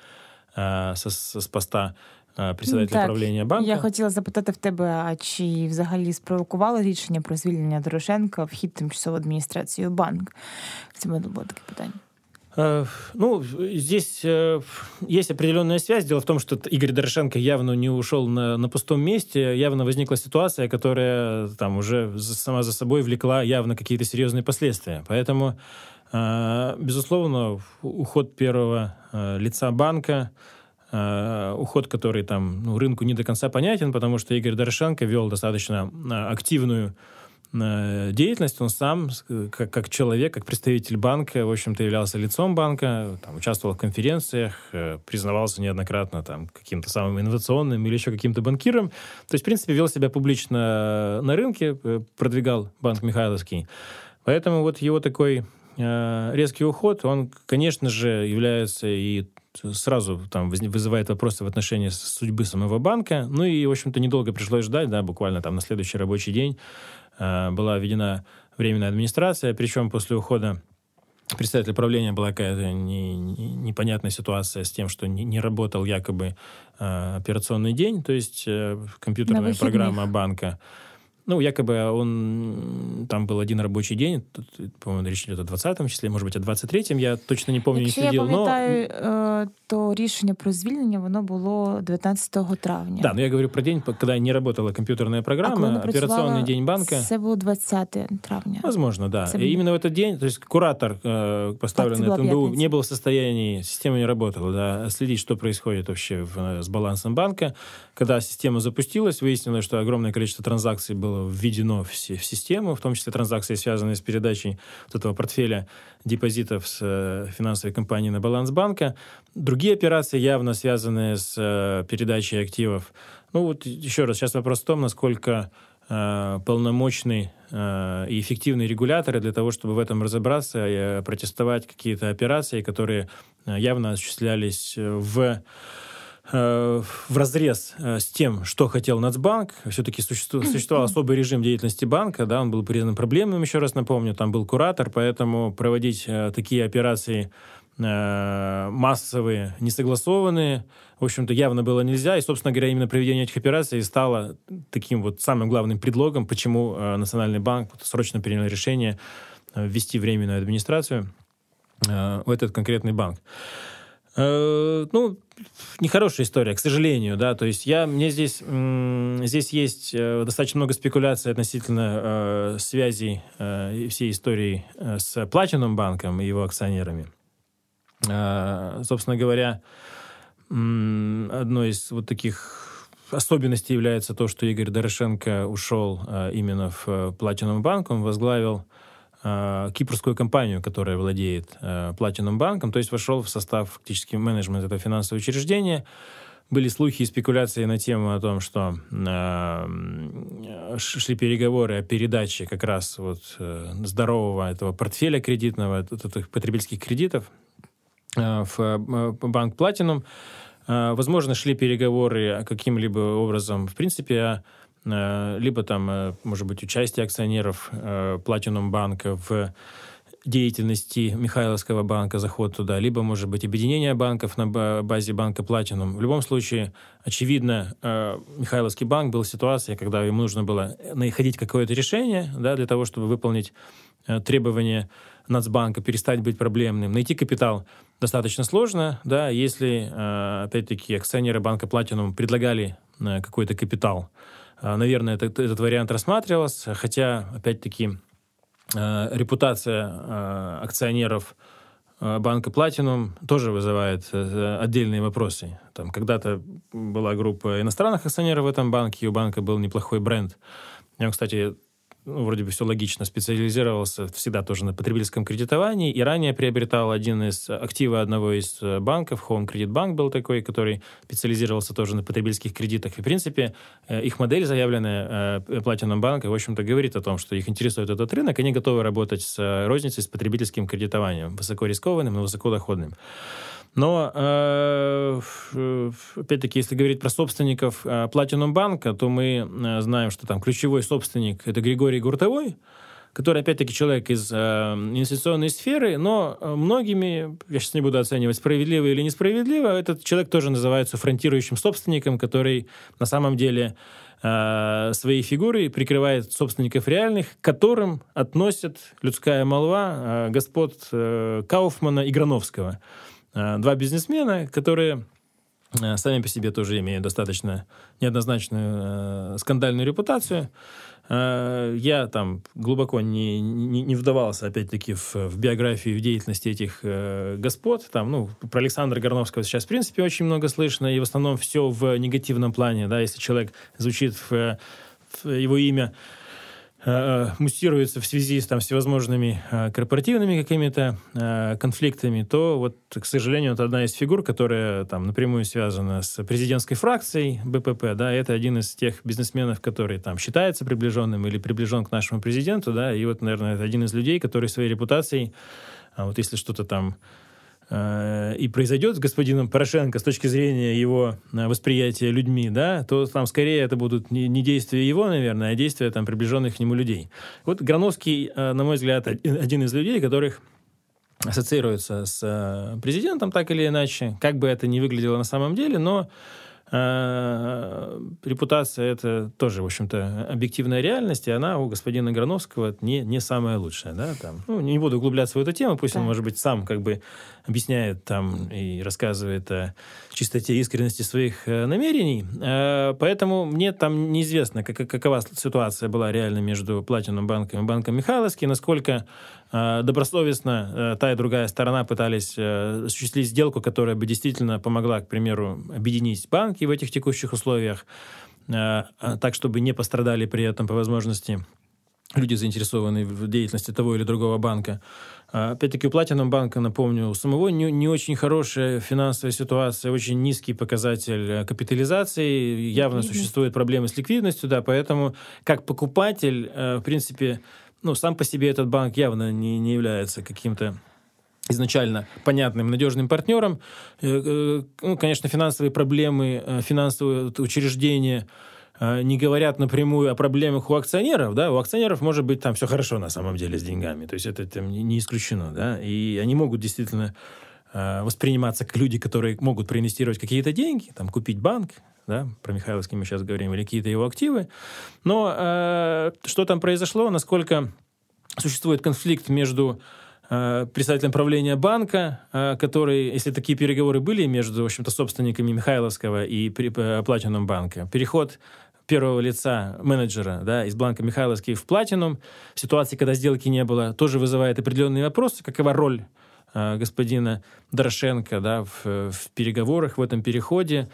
с поста председателя правління банку. Я хотіла запитати в тебе, а чи взагалі спровокувало рішення про звільнення Дорошенка вхід тимчасової адміністрації у банк? Це було таке питання. Ну, здесь есть определенная связь. Дело в том, что Игорь Дорошенко явно не ушел на пустом месте. Явно возникла ситуация, которая там уже сама за собой влекла явно какие-то серьезные последствия. Поэтому, безусловно, уход первого лица банка, уход, который там рынку не до конца понятен, потому что Игорь Дорошенко вел достаточно активную деятельность. Он сам, как человек, как представитель банка, в общем-то, являлся лицом банка, там, участвовал в конференциях, признавался неоднократно там, каким-то самым инновационным или еще каким-то банкиром. То есть, в принципе, вел себя публично на рынке, продвигал Банк Михайловский. Поэтому вот его такой резкий уход, он, конечно же, является и сразу там вызывает вопросы в отношении судьбы самого банка. Ну и, в общем-то, недолго пришлось ждать, да, буквально там на следующий рабочий день была введена временная администрация, причем после ухода председателя правления была какая-то непонятная ситуация с тем, что не работал якобы операционный день, то есть компьютерная программа банка. Ну, якобы там был один рабочий день, по-моему, речь идет о 20-м числе, может быть, о 23-м, я точно не помню, Якщо не следил. Я пам'ятаю, то рішення про звільнення, воно було 19 травня. Да, но я говорю про день, когда не работала компьютерная программа, операционный день банка. Це було 20 травня. Возможно, да. И именно в этот день, то есть куратор, поставленный от НБУ, не был в состоянии, система не работала, да, следить, что происходит вообще с балансом банка. Когда система запустилась, выяснилось, что огромное количество транзакций было введено в систему, в том числе транзакции, связанные с передачей вот этого портфеля депозитов с финансовой компании на баланс банка. Другие операции, явно связанные с передачей активов. Ну вот еще раз, сейчас вопрос в том, насколько полномочный и эффективный регулятор для того, чтобы в этом разобраться и протестовать какие-то операции, которые явно осуществлялись в разрез с тем, что хотел Нацбанк. Все-таки существовал особый режим деятельности банка, да, он был признан проблемным, еще раз напомню, там был куратор, поэтому проводить такие операции массовые, несогласованные, в общем-то, явно было нельзя. И, собственно говоря, именно проведение этих операций стало таким вот самым главным предлогом, почему Национальный банк срочно принял решение ввести временную администрацию в этот конкретный банк. Ну, нехорошая история, к сожалению, да, то есть здесь есть достаточно много спекуляций относительно связей всей истории с Platinum банком и его акционерами. Собственно говоря, одной из вот таких особенностей является то, что Игорь Дорошенко ушел именно в Platinum банк, он возглавил кипрскую компанию, которая владеет Platinum банком, то есть вошел в состав фактически менеджмента этого финансового учреждения. Были слухи и спекуляции на тему о том, что шли переговоры о передаче как раз вот здорового этого портфеля кредитного, этих потребительских кредитов в банк Platinum. Возможно, шли переговоры каким-либо образом, в принципе, либо там, может быть, участие акционеров Platinum банка в деятельности Михайловского банка, заход туда, либо, может быть, объединение банков на базе банка Platinum. В любом случае, очевидно, Михайловский банк был в ситуации, когда ему нужно было находить какое-то решение, да, для того, чтобы выполнить требования Нацбанка, перестать быть проблемным. Найти капитал достаточно сложно, да, если, опять-таки, акционеры банка Platinum предлагали какой-то капитал. Наверное, этот вариант рассматривался, хотя, опять-таки, репутация акционеров банка Platinum тоже вызывает отдельные вопросы. Там когда-то была группа иностранных акционеров в этом банке, и у банка был неплохой бренд. И он, кстати, вроде бы все логично, специализировался всегда тоже на потребительском кредитовании и ранее приобретал активы одного из банков, Home Credit Bank был такой, который специализировался тоже на потребительских кредитах. И, в принципе, их модель, заявленная Platinum банка, в общем-то, говорит о том, что их интересует этот рынок, они готовы работать с розницей, с потребительским кредитованием, высокорискованным, но высокодоходным. Но, опять-таки, если говорить про собственников Platinum банка, то мы знаем, что там ключевой собственник – это Григорий Гуртовой, который, опять-таки, человек из инвестиционной сферы, но многими, я сейчас не буду оценивать, справедливо или несправедливо, этот человек тоже называется фронтирующим собственником, который на самом деле своей фигурой прикрывает собственников реальных, к которым относят людская молва господ Кауфмана и Грановского. Два бизнесмена, которые сами по себе тоже имеют достаточно неоднозначную скандальную репутацию. Я там глубоко не вдавался, опять-таки, в биографию, в деятельность этих господ. Там, про Александра Горновского сейчас, в принципе, очень много слышно, и в основном все в негативном плане. Да, если человек звучит в его имя, муссируется в связи с всевозможными корпоративными какими-то конфликтами, то, вот, к сожалению, это одна из фигур, которая там напрямую связана с президентской фракцией БПП, да, это один из тех бизнесменов, который там считается приближенным или приближен к нашему президенту, да, и вот, наверное, это один из людей, который своей репутацией, вот если что-то там и произойдет с господином Порошенко с точки зрения его восприятия людьми, да, то там скорее это будут не действия его, наверное, а действия там приближенных к нему людей. Вот Грановский, на мой взгляд, один из людей, которых ассоциируется с президентом так или иначе, как бы это ни выглядело на самом деле, но репутация — это тоже, в общем-то, объективная реальность, и она у господина Грановского не самая лучшая. Да, там. Не буду углубляться в эту тему, пусть он, может быть, сам как бы объясняет там и рассказывает о чистоте и искренности своих намерений. Поэтому мне там неизвестно, какова ситуация была реально между Platinum банком и банком Михайловский, насколько добросовестно та и другая сторона пытались осуществить сделку, которая бы действительно помогла, к примеру, объединить банки в этих текущих условиях, так, чтобы не пострадали при этом по возможности люди, заинтересованные в деятельности того или другого банка. Опять-таки, у Platinum банка, напомню, у самого не очень хорошая финансовая ситуация, очень низкий показатель капитализации, явно существуют проблемы с ликвидностью, да, поэтому как покупатель, в принципе, сам по себе этот банк явно не является каким-то изначально понятным, надежным партнером. Конечно, финансовые проблемы, финансовые учреждения не говорят напрямую о проблемах у акционеров, да, у акционеров может быть там все хорошо на самом деле с деньгами, то есть это там не исключено, да, и они могут действительно восприниматься как люди, которые могут проинвестировать какие-то деньги, там, купить банк, да, про Михайловский мы сейчас говорим, или какие-то его активы, но что там произошло, насколько существует конфликт между председателем правления банка, который, если такие переговоры были между, в общем-то, собственниками Михайловского и Platinum банка, переход первого лица менеджера, да, из банка Михайловский в Platinum, в ситуации, когда сделки не было, тоже вызывает определенные вопросы, какова роль господина Дорошенко, да, в переговорах, в этом переходе.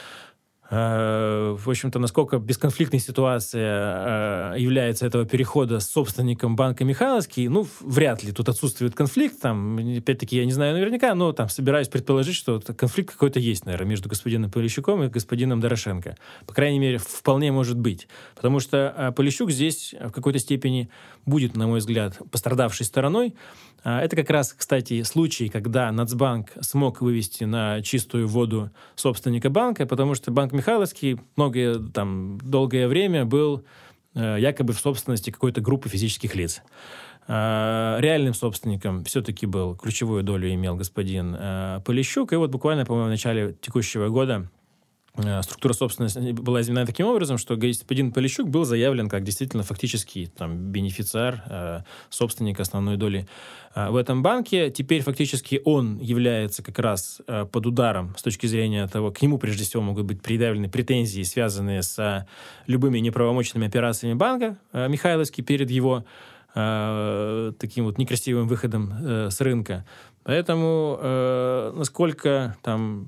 В общем-то, насколько бесконфликтной ситуация является этого перехода с собственником банка Михайловский, вряд ли. Тут отсутствует конфликт, там, опять-таки, я не знаю наверняка, но там собираюсь предположить, что конфликт какой-то есть, наверное, между господином Полищуком и господином Дорошенко. По крайней мере, вполне может быть. Потому что Полищук здесь в какой-то степени будет, на мой взгляд, пострадавшей стороной. Это как раз, кстати, случай, когда Нацбанк смог вывести на чистую воду собственника банка, потому что банк Михайловский долгое время был якобы в собственности какой-то группы физических лиц. Реальным собственником все-таки был, ключевую долю имел господин Полищук, и вот буквально, по-моему, в начале текущего года структура собственности была изменена таким образом, что господин Полищук был заявлен как действительно фактически бенефициар, собственник основной доли в этом банке. Теперь фактически он является как раз под ударом с точки зрения того, к нему прежде всего могут быть предъявлены претензии, связанные с любыми неправомочными операциями банка Михайловский перед его таким вот некрасивым выходом с рынка. Поэтому насколько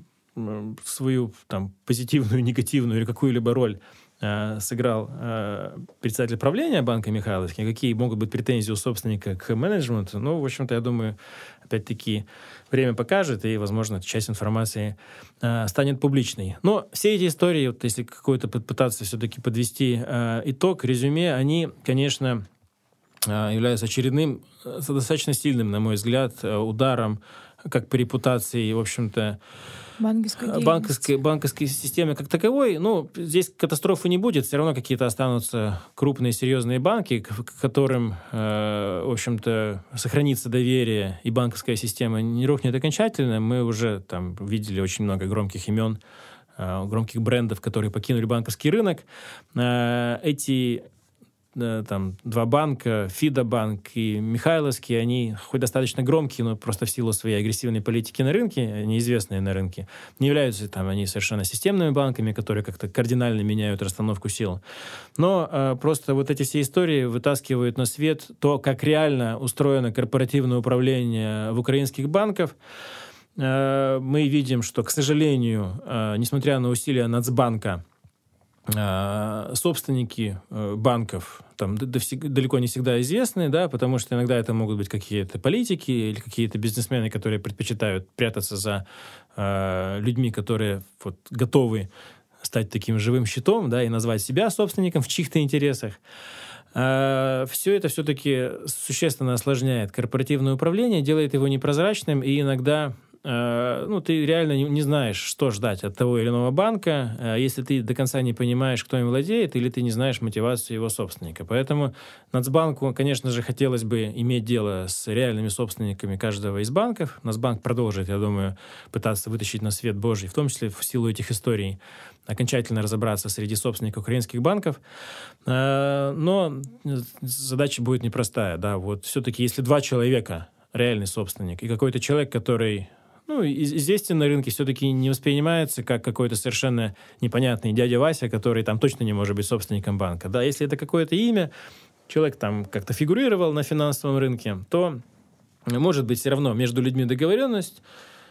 свою позитивную, негативную или какую-либо роль сыграл председатель правления банка Михайловский, какие могут быть претензии у собственника к менеджменту, в общем-то, я думаю, опять-таки, время покажет, и, возможно, часть информации станет публичной. Но все эти истории, если какой-то попытаться все-таки подвести итог, резюме, они, конечно, являются очередным, достаточно сильным, на мой взгляд, ударом как по репутации, в общем-то, банковской системы как таковой. Здесь катастрофы не будет, все равно какие-то останутся крупные серьезные банки, к которым, в общем-то, сохранится доверие, и банковская система не рухнет окончательно. Мы уже видели очень много громких имен, громких брендов, которые покинули банковский рынок. Эти два банка, Фидо-банк и Михайловский, они хоть достаточно громкие, но просто в силу своей агрессивной политики на рынке, неизвестные на рынке, не являются они совершенно системными банками, которые как-то кардинально меняют расстановку сил. Но просто вот эти все истории вытаскивают на свет то, как реально устроено корпоративное управление в украинских банках. Мы видим, что, к сожалению, несмотря на усилия Нацбанка, собственники банков далеко не всегда известны, да, потому что иногда это могут быть какие-то политики или какие-то бизнесмены, которые предпочитают прятаться за людьми, которые готовы стать таким живым щитом, да, и назвать себя собственником в чьих-то интересах. Все это все-таки существенно осложняет корпоративное управление, делает его непрозрачным, и иногда ты реально не знаешь, что ждать от того или иного банка, если ты до конца не понимаешь, кто им владеет, или ты не знаешь мотивацию его собственника. Поэтому Нацбанку, конечно же, хотелось бы иметь дело с реальными собственниками каждого из банков. Нацбанк продолжит, я думаю, пытаться вытащить на свет Божий, в том числе в силу этих историй, окончательно разобраться среди собственников украинских банков. Но задача будет непростая. Да? Все-таки, если два человека, реальный собственник, и какой-то человек, который известен на рынке, все-таки не воспринимается как какой-то совершенно непонятный дядя Вася, который точно не может быть собственником банка. Да, если это какое-то имя, человек как-то фигурировал на финансовом рынке, то может быть все равно между людьми договоренность,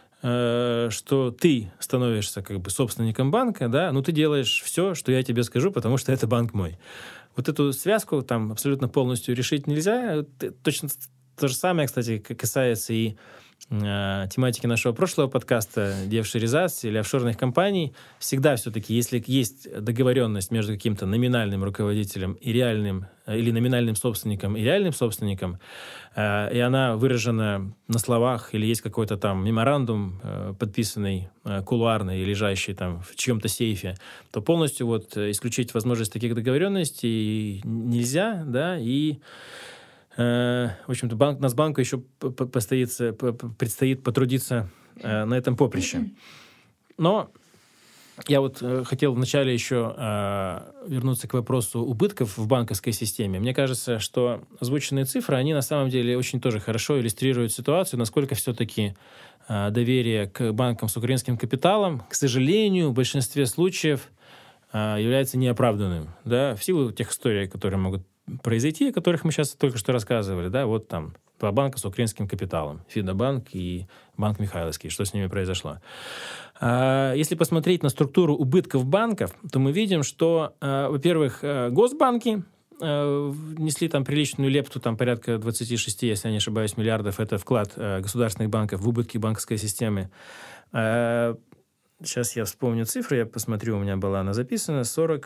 что ты становишься собственником банка, да, но ты делаешь все, что я тебе скажу, потому что это банк мой. вот эту связку там абсолютно полностью решить нельзя. Точно то же самое, кстати, касается и тематики нашего прошлого подкаста девшеризации или офшорных компаний. Всегда все-таки, если есть договоренность между каким-то номинальным руководителем и реальным, или номинальным собственником и реальным собственником, и она выражена на словах, или есть какой-то там меморандум, подписанный кулуарно и лежащий там в чьем-то сейфе, то полностью вот исключить возможность таких договоренностей нельзя, да, и в общем-то, Нацбанку еще предстоит потрудиться на этом поприще. Но я вот хотел вначале еще вернуться к вопросу убытков в банковской системе. Мне кажется, что озвученные цифры, они на самом деле очень тоже хорошо иллюстрируют ситуацию, насколько все-таки доверие к банкам с украинским капиталом, к сожалению, в большинстве случаев является неоправданным. Да, в силу тех историй, которые могут произойти, о которых мы сейчас только что рассказывали, да, вот там два банка с украинским капиталом, Фидобанк и Банк Михайловский, что с ними произошло. Если посмотреть на структуру убытков банков, то мы видим, что, во-первых, госбанки внесли там приличную лепту, там порядка 26, если я не ошибаюсь, миллиардов, это вклад государственных банков в убытки банковской системы. Сейчас я вспомню цифры, я посмотрю, у меня была она записана,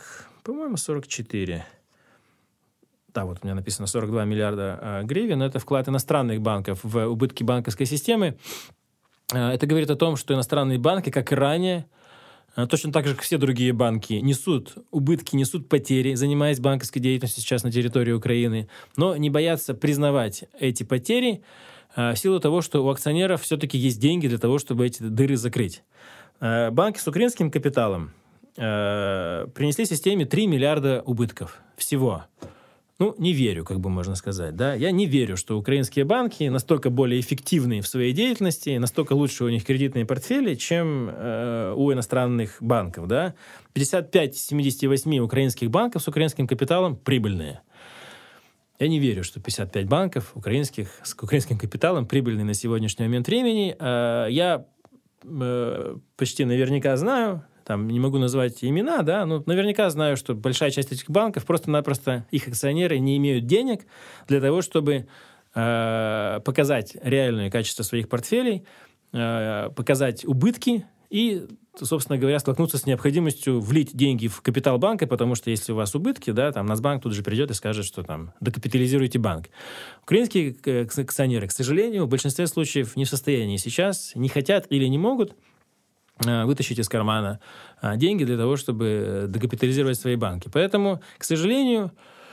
44. Да, вот у меня написано 42 миллиарда гривен. Это вклад иностранных банков в убытки банковской системы. Это говорит о том, что иностранные банки, как и ранее, точно так же, как все другие банки, несут убытки, несут потери, занимаясь банковской деятельностью сейчас на территории Украины, но не боятся признавать эти потери в силу того, что у акционеров все-таки есть деньги для того, чтобы эти дыры закрыть. Банки с украинским капиталом принесли системе 3 миллиарда убытков всего. Ну, не верю, как бы можно сказать, да. Я не верю, что украинские банки настолько более эффективны в своей деятельности, настолько лучше у них кредитные портфели, чем у иностранных банков, да. 55 из 78 украинских банков с украинским капиталом прибыльные. Я не верю, что 55 банков украинских с украинским капиталом прибыльные на сегодняшний момент времени. Я почти наверняка знаю, там не могу назвать имена, да, но наверняка знаю, что большая часть этих банков просто-напросто их акционеры не имеют денег для того, чтобы показать реальное качество своих портфелей, показать убытки и, собственно говоря, столкнуться с необходимостью влить деньги в капитал банка, потому что если у вас убытки, да, там Нацбанк тут же придет и скажет, что там докапитализируйте банк. Украинские акционеры, к сожалению, в большинстве случаев не в состоянии сейчас, не хотят или не могут вытащить из кармана деньги для того, чтобы докапитализировать свои банки. Поэтому, к сожалению,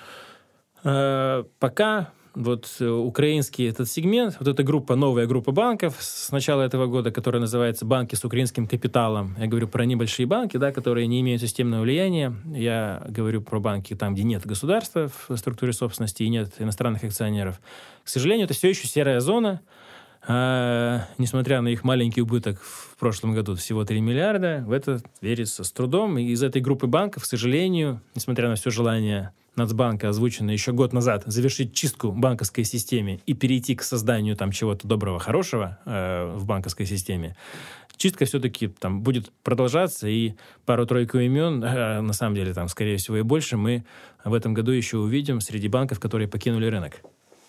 пока вот украинский этот сегмент, вот эта группа, новая группа банков с начала этого года, которая называется «Банки с украинским капиталом», я говорю про небольшие банки, да, которые не имеют системного влияния, я говорю про банки там, где нет государства в структуре собственности и нет иностранных акционеров. К сожалению, это все еще серая зона. Несмотря на их маленький убыток в прошлом году, всего 3 миллиарда, в это верится с трудом. И из этой группы банков, к сожалению, несмотря на все желание Нацбанка, озвученное еще год назад, завершить чистку в банковской системе и перейти к созданию там чего-то доброго, хорошего в банковской системе, чистка все-таки там будет продолжаться, и пару-тройку имен, на самом деле там, скорее всего, и больше, мы в этом году еще увидим среди банков, которые покинули рынок.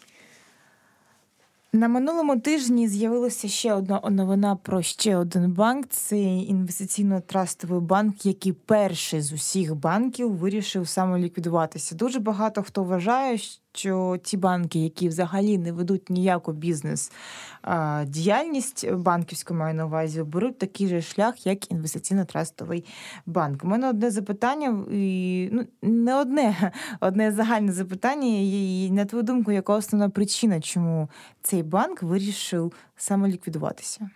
На минулому тижні з'явилася ще одна новина про ще один банк. Це інвестиційно-трастовий банк, який перший з усіх банків вирішив самоліквідуватися. Дуже багато хто вважає, що ті банки, які взагалі не ведуть ніяку бізнес-діяльність банківську, маю на увазі, беруть такий же шлях, як інвестиційно-трастовий банк. У мене одне запитання, не одне загальне запитання, і на твою думку, яка основна причина, чому цей банк вирішив самоликвидироваться?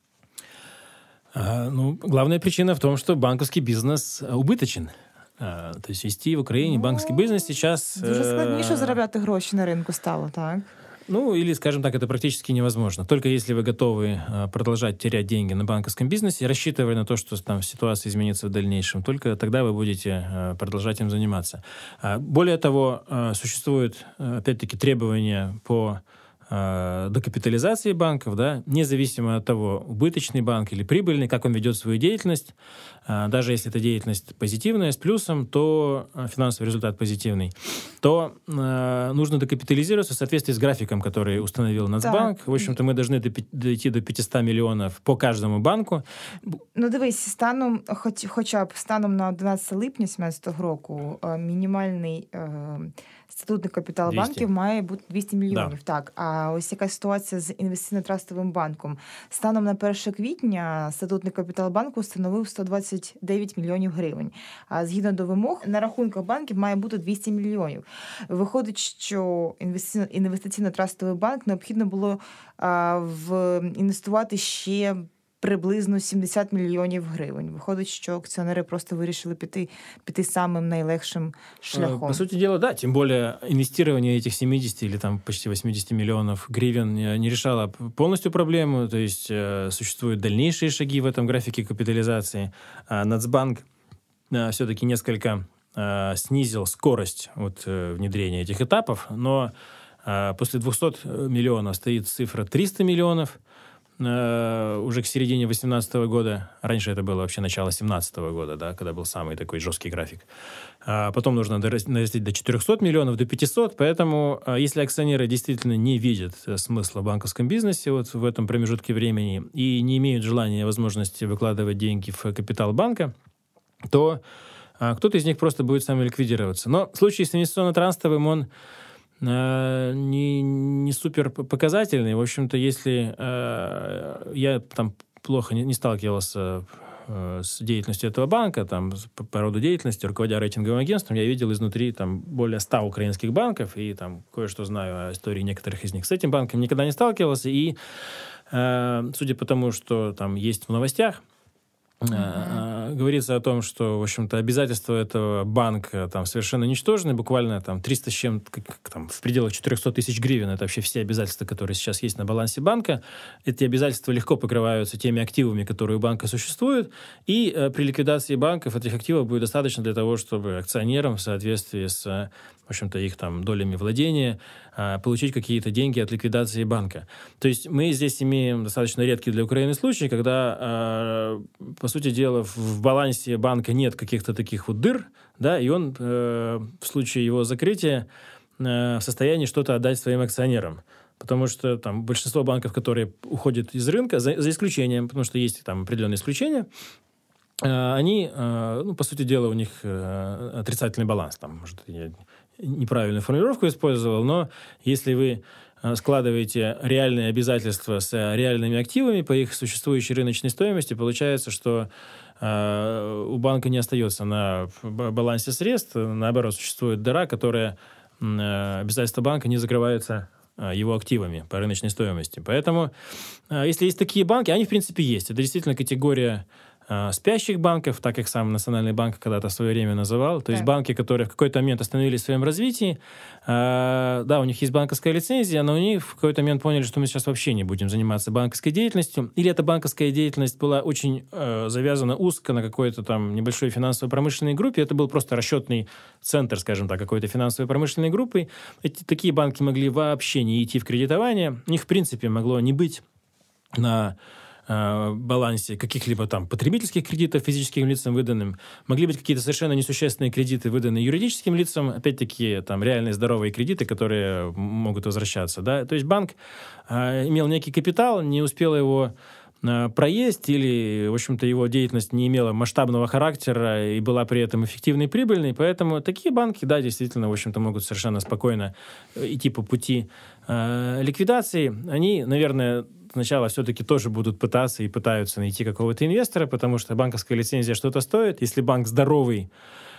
Главная причина в том, что банковский бизнес убыточен. То есть вести в Украине банковский бизнес сейчас... Дуже складніше заробляти гроші на ринку стало, так? Или, скажем так, это практически невозможно. Только если вы готовы продолжать терять деньги на банковском бизнесе, рассчитывая на то, что там ситуация изменится в дальнейшем, только тогда вы будете продолжать им заниматься. Более того, существуют, опять-таки, требования по докапитализации банков, да, независимо от того, убыточный банк или прибыльный, как он ведет свою деятельность, даже если эта деятельность позитивная, с плюсом, то финансовый результат позитивный, то нужно докапитализироваться в соответствии с графиком, который установил Нацбанк. Так. В общем-то, мы должны дойти до 500 мільйонів по кожному банку. Ну, дивись, станом, хоча б станом на 11 липня 2017 року мінімальний статутний капітал 200. банків має бути 200 мільйонів. Да. Так, а ось яка ситуація з інвестиційно-трастовим банком? Станом на 1 квітня статутний капітал банку становив 129 мільйонів гривень. А згідно до вимог, на рахунках банків має бути 200 мільйонів. Виходить, що інвестиційно-трастовий банк необхідно було інвестувати ще приблизно 70 мільйонів гривень. Виходить, що акціонери просто вирішили піти самим найлегшим шляхом. По сути дела, да. Тем более инвестирование этих 70 или там почти 80 миллионов гривен не решало полностью проблему. То есть существуют дальнейшие шаги в этом графике капитализации. Нацбанк все-таки несколько снизил скорость внедрения этих этапов, но после 200 миллионов стоит цифра 300 миллионов. Уже к середине 2018 года, раньше это было вообще начало 2017 года, да, когда был самый такой жесткий график. Потом нужно нарастить до 400 миллионов, до 500, поэтому если акционеры действительно не видят смысла в банковском бизнесе вот в этом промежутке времени и не имеют желания и возможности выкладывать деньги в капитал банка, то кто-то из них просто будет самоликвидироваться. Но случай с инвестиционно-трастовым, он не супер показательный. В общем-то, если я там плохо не сталкивался с деятельностью этого банка, там, по роду деятельности, руководя рейтинговым агентством, я видел изнутри там более 100 украинских банков, и там кое-что знаю о истории некоторых из них. С этим банком никогда не сталкивался, и судя по тому, что там есть в новостях, говорится о том, что, в общем-то, обязательства этого банка там совершенно ничтожны, буквально там 300 с чем-то, там, в пределах 400 тысяч гривен, это вообще все обязательства, которые сейчас есть на балансе банка. Эти обязательства легко покрываются теми активами, которые у банка существуют, и при ликвидации банков этих активов будет достаточно для того, чтобы акционерам в соответствии с, в общем-то, их там долями владения получить какие-то деньги от ликвидации банка. То есть мы здесь имеем достаточно редкий для Украины случай, когда, по сути дела, в балансе банка нет каких-то таких вот дыр, да, и он в случае его закрытия в состоянии что-то отдать своим акционерам. Потому что там большинство банков, которые уходят из рынка, за исключением, потому что есть там определенные исключения, они, ну, по сути дела, у них отрицательный баланс. Там, может, я неправильную формулировку использовал, но если вы складываете реальные обязательства с реальными активами по их существующей рыночной стоимости, получается, что у банка не остается на балансе средств, наоборот, существует дыра, которая обязательства банка не закрываются его активами по рыночной стоимости. Поэтому, если есть такие банки, они, в принципе, есть. Это действительно категория спящих банков, так их сам Национальный банк когда-то в свое время называл. То есть банки, которые в какой-то момент остановились в своем развитии, да, у них есть банковская лицензия, но они в какой-то момент поняли, что мы сейчас вообще не будем заниматься банковской деятельностью. Или эта банковская деятельность была очень завязана узко на какой-то там небольшой финансово-промышленной группе. Это был просто расчетный центр, скажем так, какой-то финансово-промышленной группы. Такие банки могли вообще не идти в кредитование. У них, в принципе, могло не быть на балансе каких-либо там потребительских кредитов физическим лицам выданным. Могли быть какие-то совершенно несущественные кредиты, выданные юридическим лицам. Опять-таки, там реальные здоровые кредиты, которые могут возвращаться. Да? То есть банк имел некий капитал, не успел его проесть, или, в общем-то, его деятельность не имела масштабного характера и была при этом эффективной и прибыльной. Поэтому такие банки, да, действительно, в общем-то, могут совершенно спокойно идти по пути ликвидации. Они, наверное, сначала все-таки тоже будут пытаться и пытаются найти какого-то инвестора, потому что банковская лицензия что-то стоит. Если банк здоровый,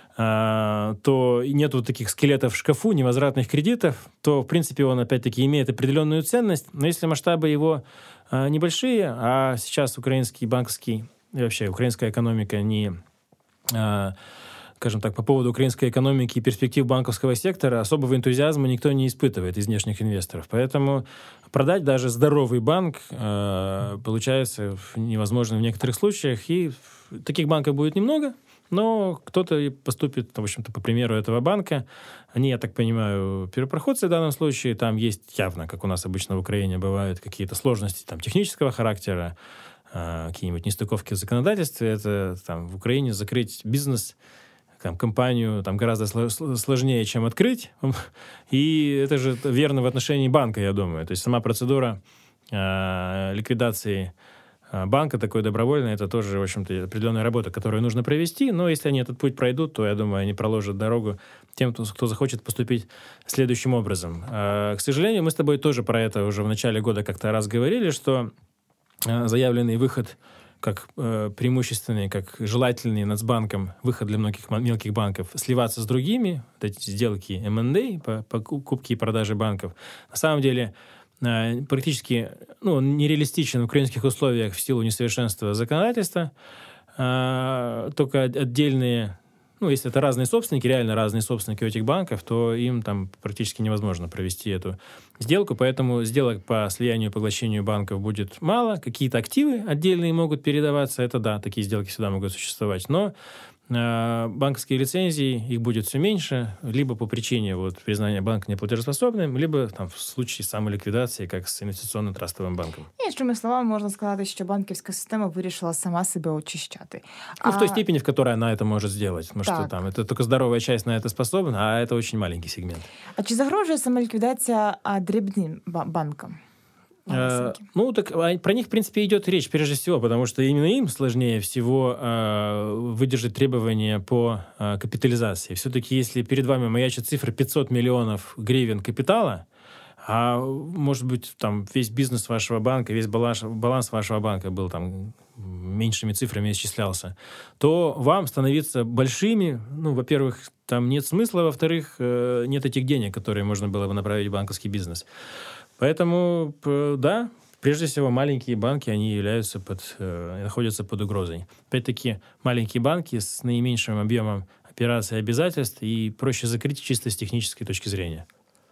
то нет вот таких скелетов в шкафу, невозвратных кредитов, то, в принципе, он, опять-таки, имеет определенную ценность. Но если масштабы его небольшие, а сейчас украинский банковский и вообще украинская экономика не... скажем так, по поводу украинской экономики и перспектив банковского сектора особого энтузиазма никто не испытывает из внешних инвесторов. Поэтому продать даже здоровый банк получается невозможно в некоторых случаях. И таких банков будет немного. но кто-то и поступит, в общем-то, по примеру этого банка. Они, я так понимаю, первопроходцы в данном случае. Там есть явно, как у нас обычно в Украине бывают, какие-то сложности там, технического характера, какие-нибудь нестыковки в законодательстве. Это там, в Украине закрыть бизнес, там, компанию там, гораздо сложнее, чем открыть. И это же верно в отношении банка, я думаю. То есть сама процедура ликвидации банка такой добровольной, это тоже, в общем-то, определенная работа, которую нужно провести. Но если они этот путь пройдут, то, я думаю, они проложат дорогу тем, кто захочет поступить следующим образом. К сожалению, мы с тобой тоже про это уже в начале года как-то раз говорили, что заявленный выход как преимущественный, как желательный Нацбанком выход для многих мелких банков, сливаться с другими, вот эти сделки M&A по покупке и продаже банков, на самом деле практически нереалистичен в украинских условиях в силу несовершенства законодательства. Только отдельные, если это разные собственники, реально разные собственники у этих банков, то им там практически невозможно провести эту сделку, поэтому сделок по слиянию и поглощению банков будет мало. Какие-то активы отдельные могут передаваться, это да, такие сделки всегда могут существовать, но банковские лицензии, их будет все меньше, либо по причине признания банка неплатежеспособным, либо там, в случае самоліквідації, як з інвестиційним трастовим банком. Іншими словами, можна сказати, що банківська система вирішила сама себе очищати. В той степени, в которой она это может сделать. Потому что там это только здоровая часть на это способна, а это очень маленький сегмент. А чи загрожує самоліквідація дрібним банкам? Так про них, в принципе, идет речь прежде всего, потому что именно им сложнее всего выдержать требования по капитализации. Все-таки, если перед вами маячит цифра 500 миллионов гривен капитала, а может быть, там весь бизнес вашего банка, весь баланс вашего банка был там меньшими цифрами исчислялся, то вам становиться большими, во-первых, там нет смысла, во-вторых, нет этих денег, которые можно было бы направить в банковский бизнес. Поэтому, да, прежде всего, маленькие банки, они находятся под угрозой. Опять-таки, маленькие банки с наименьшим объемом операций и обязательств и проще закрыть чисто с технической точки зрения.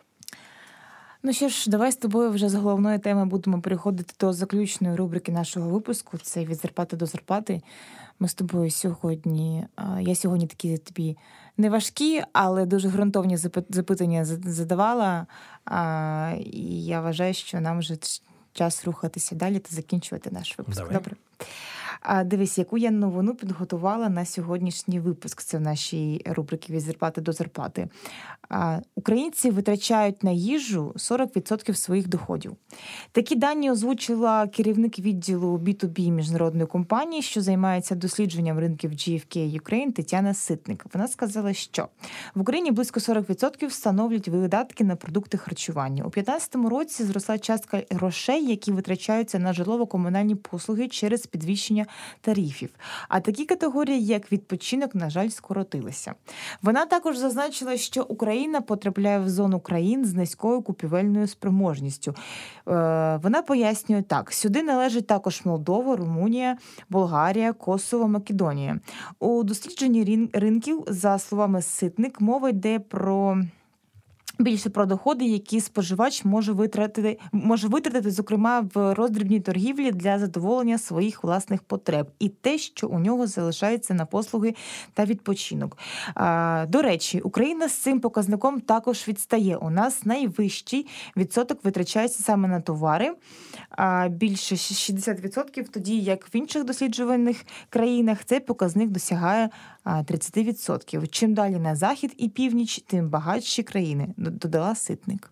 Що ж, давай з тобою вже з головної теми будемо переходити до заключної рубрики нашого випуску. Це «Від зарплати до зарплати». Ми з тобою сьогодні, я сьогодні такі тобі не важкі, але дуже ґрунтовні запитання задавала. І я вважаю, що нам вже час рухатися далі та закінчувати наш випуск. Давай. Добре? Дивись, яку я новину підготувала на сьогоднішній випуск. Це в нашій рубриці «Від зарплати до зарплати». Українці витрачають на їжу 40% своїх доходів. Такі дані озвучила керівник відділу B2B міжнародної компанії, що займається дослідженням ринків GfK Ukraine Тетяна Ситник. Вона сказала, що в Україні близько 40% становлять видатки на продукти харчування. У 2015 році зросла частка грошей, які витрачаються на житлово-комунальні послуги через підвищення тарифів. А такі категорії, як відпочинок, на жаль, скоротилися. Вона також зазначила, що Україна потрапляє в зону країн з низькою купівельною спроможністю. Вона пояснює так. Сюди належать також Молдова, Румунія, Болгарія, Косово, Македонія. У дослідженні ринків, за словами Ситник, мова йде більше про доходи, які споживач може витратити, зокрема, в роздрібній торгівлі для задоволення своїх власних потреб. І те, що у нього залишається на послуги та відпочинок. До речі, Україна з цим показником також відстає. У нас найвищий відсоток витрачається саме на товари, більше 60%, тоді як в інших досліджуваних країнах цей показник досягає 30%. Чим далі на захід і північ, тим багатші країни, додала Ситник.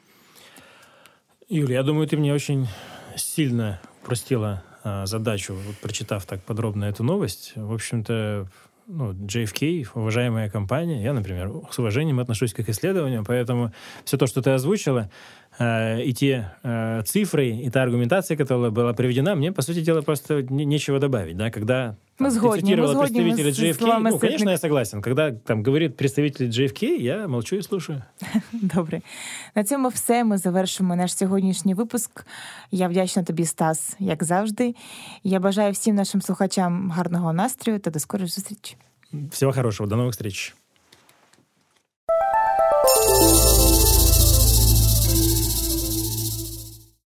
Юля, я думаю, ты мне очень сильно упростила задачу, прочитав так подробно эту новость. В общем-то, JFK, уважаемая компания, я, например, с уважением отношусь к их исследованиям, поэтому все то, что ты озвучила, и те цифры, и та аргументация, которая была приведена, мне, по сути дела, просто нечего добавить. Да? Когда ты цитировала представителей JFK, конечно, я согласен. Когда там говорит представитель JFK, я молчу и слушаю. Добре. На цьому все. Ми завершимо наш сьогоднішній випуск. Я вдячна тобі, Стас, як завжди. Я бажаю всім нашим слухачам гарного настрою та до скорої зустрічі. Всего хорошего. До новых встреч.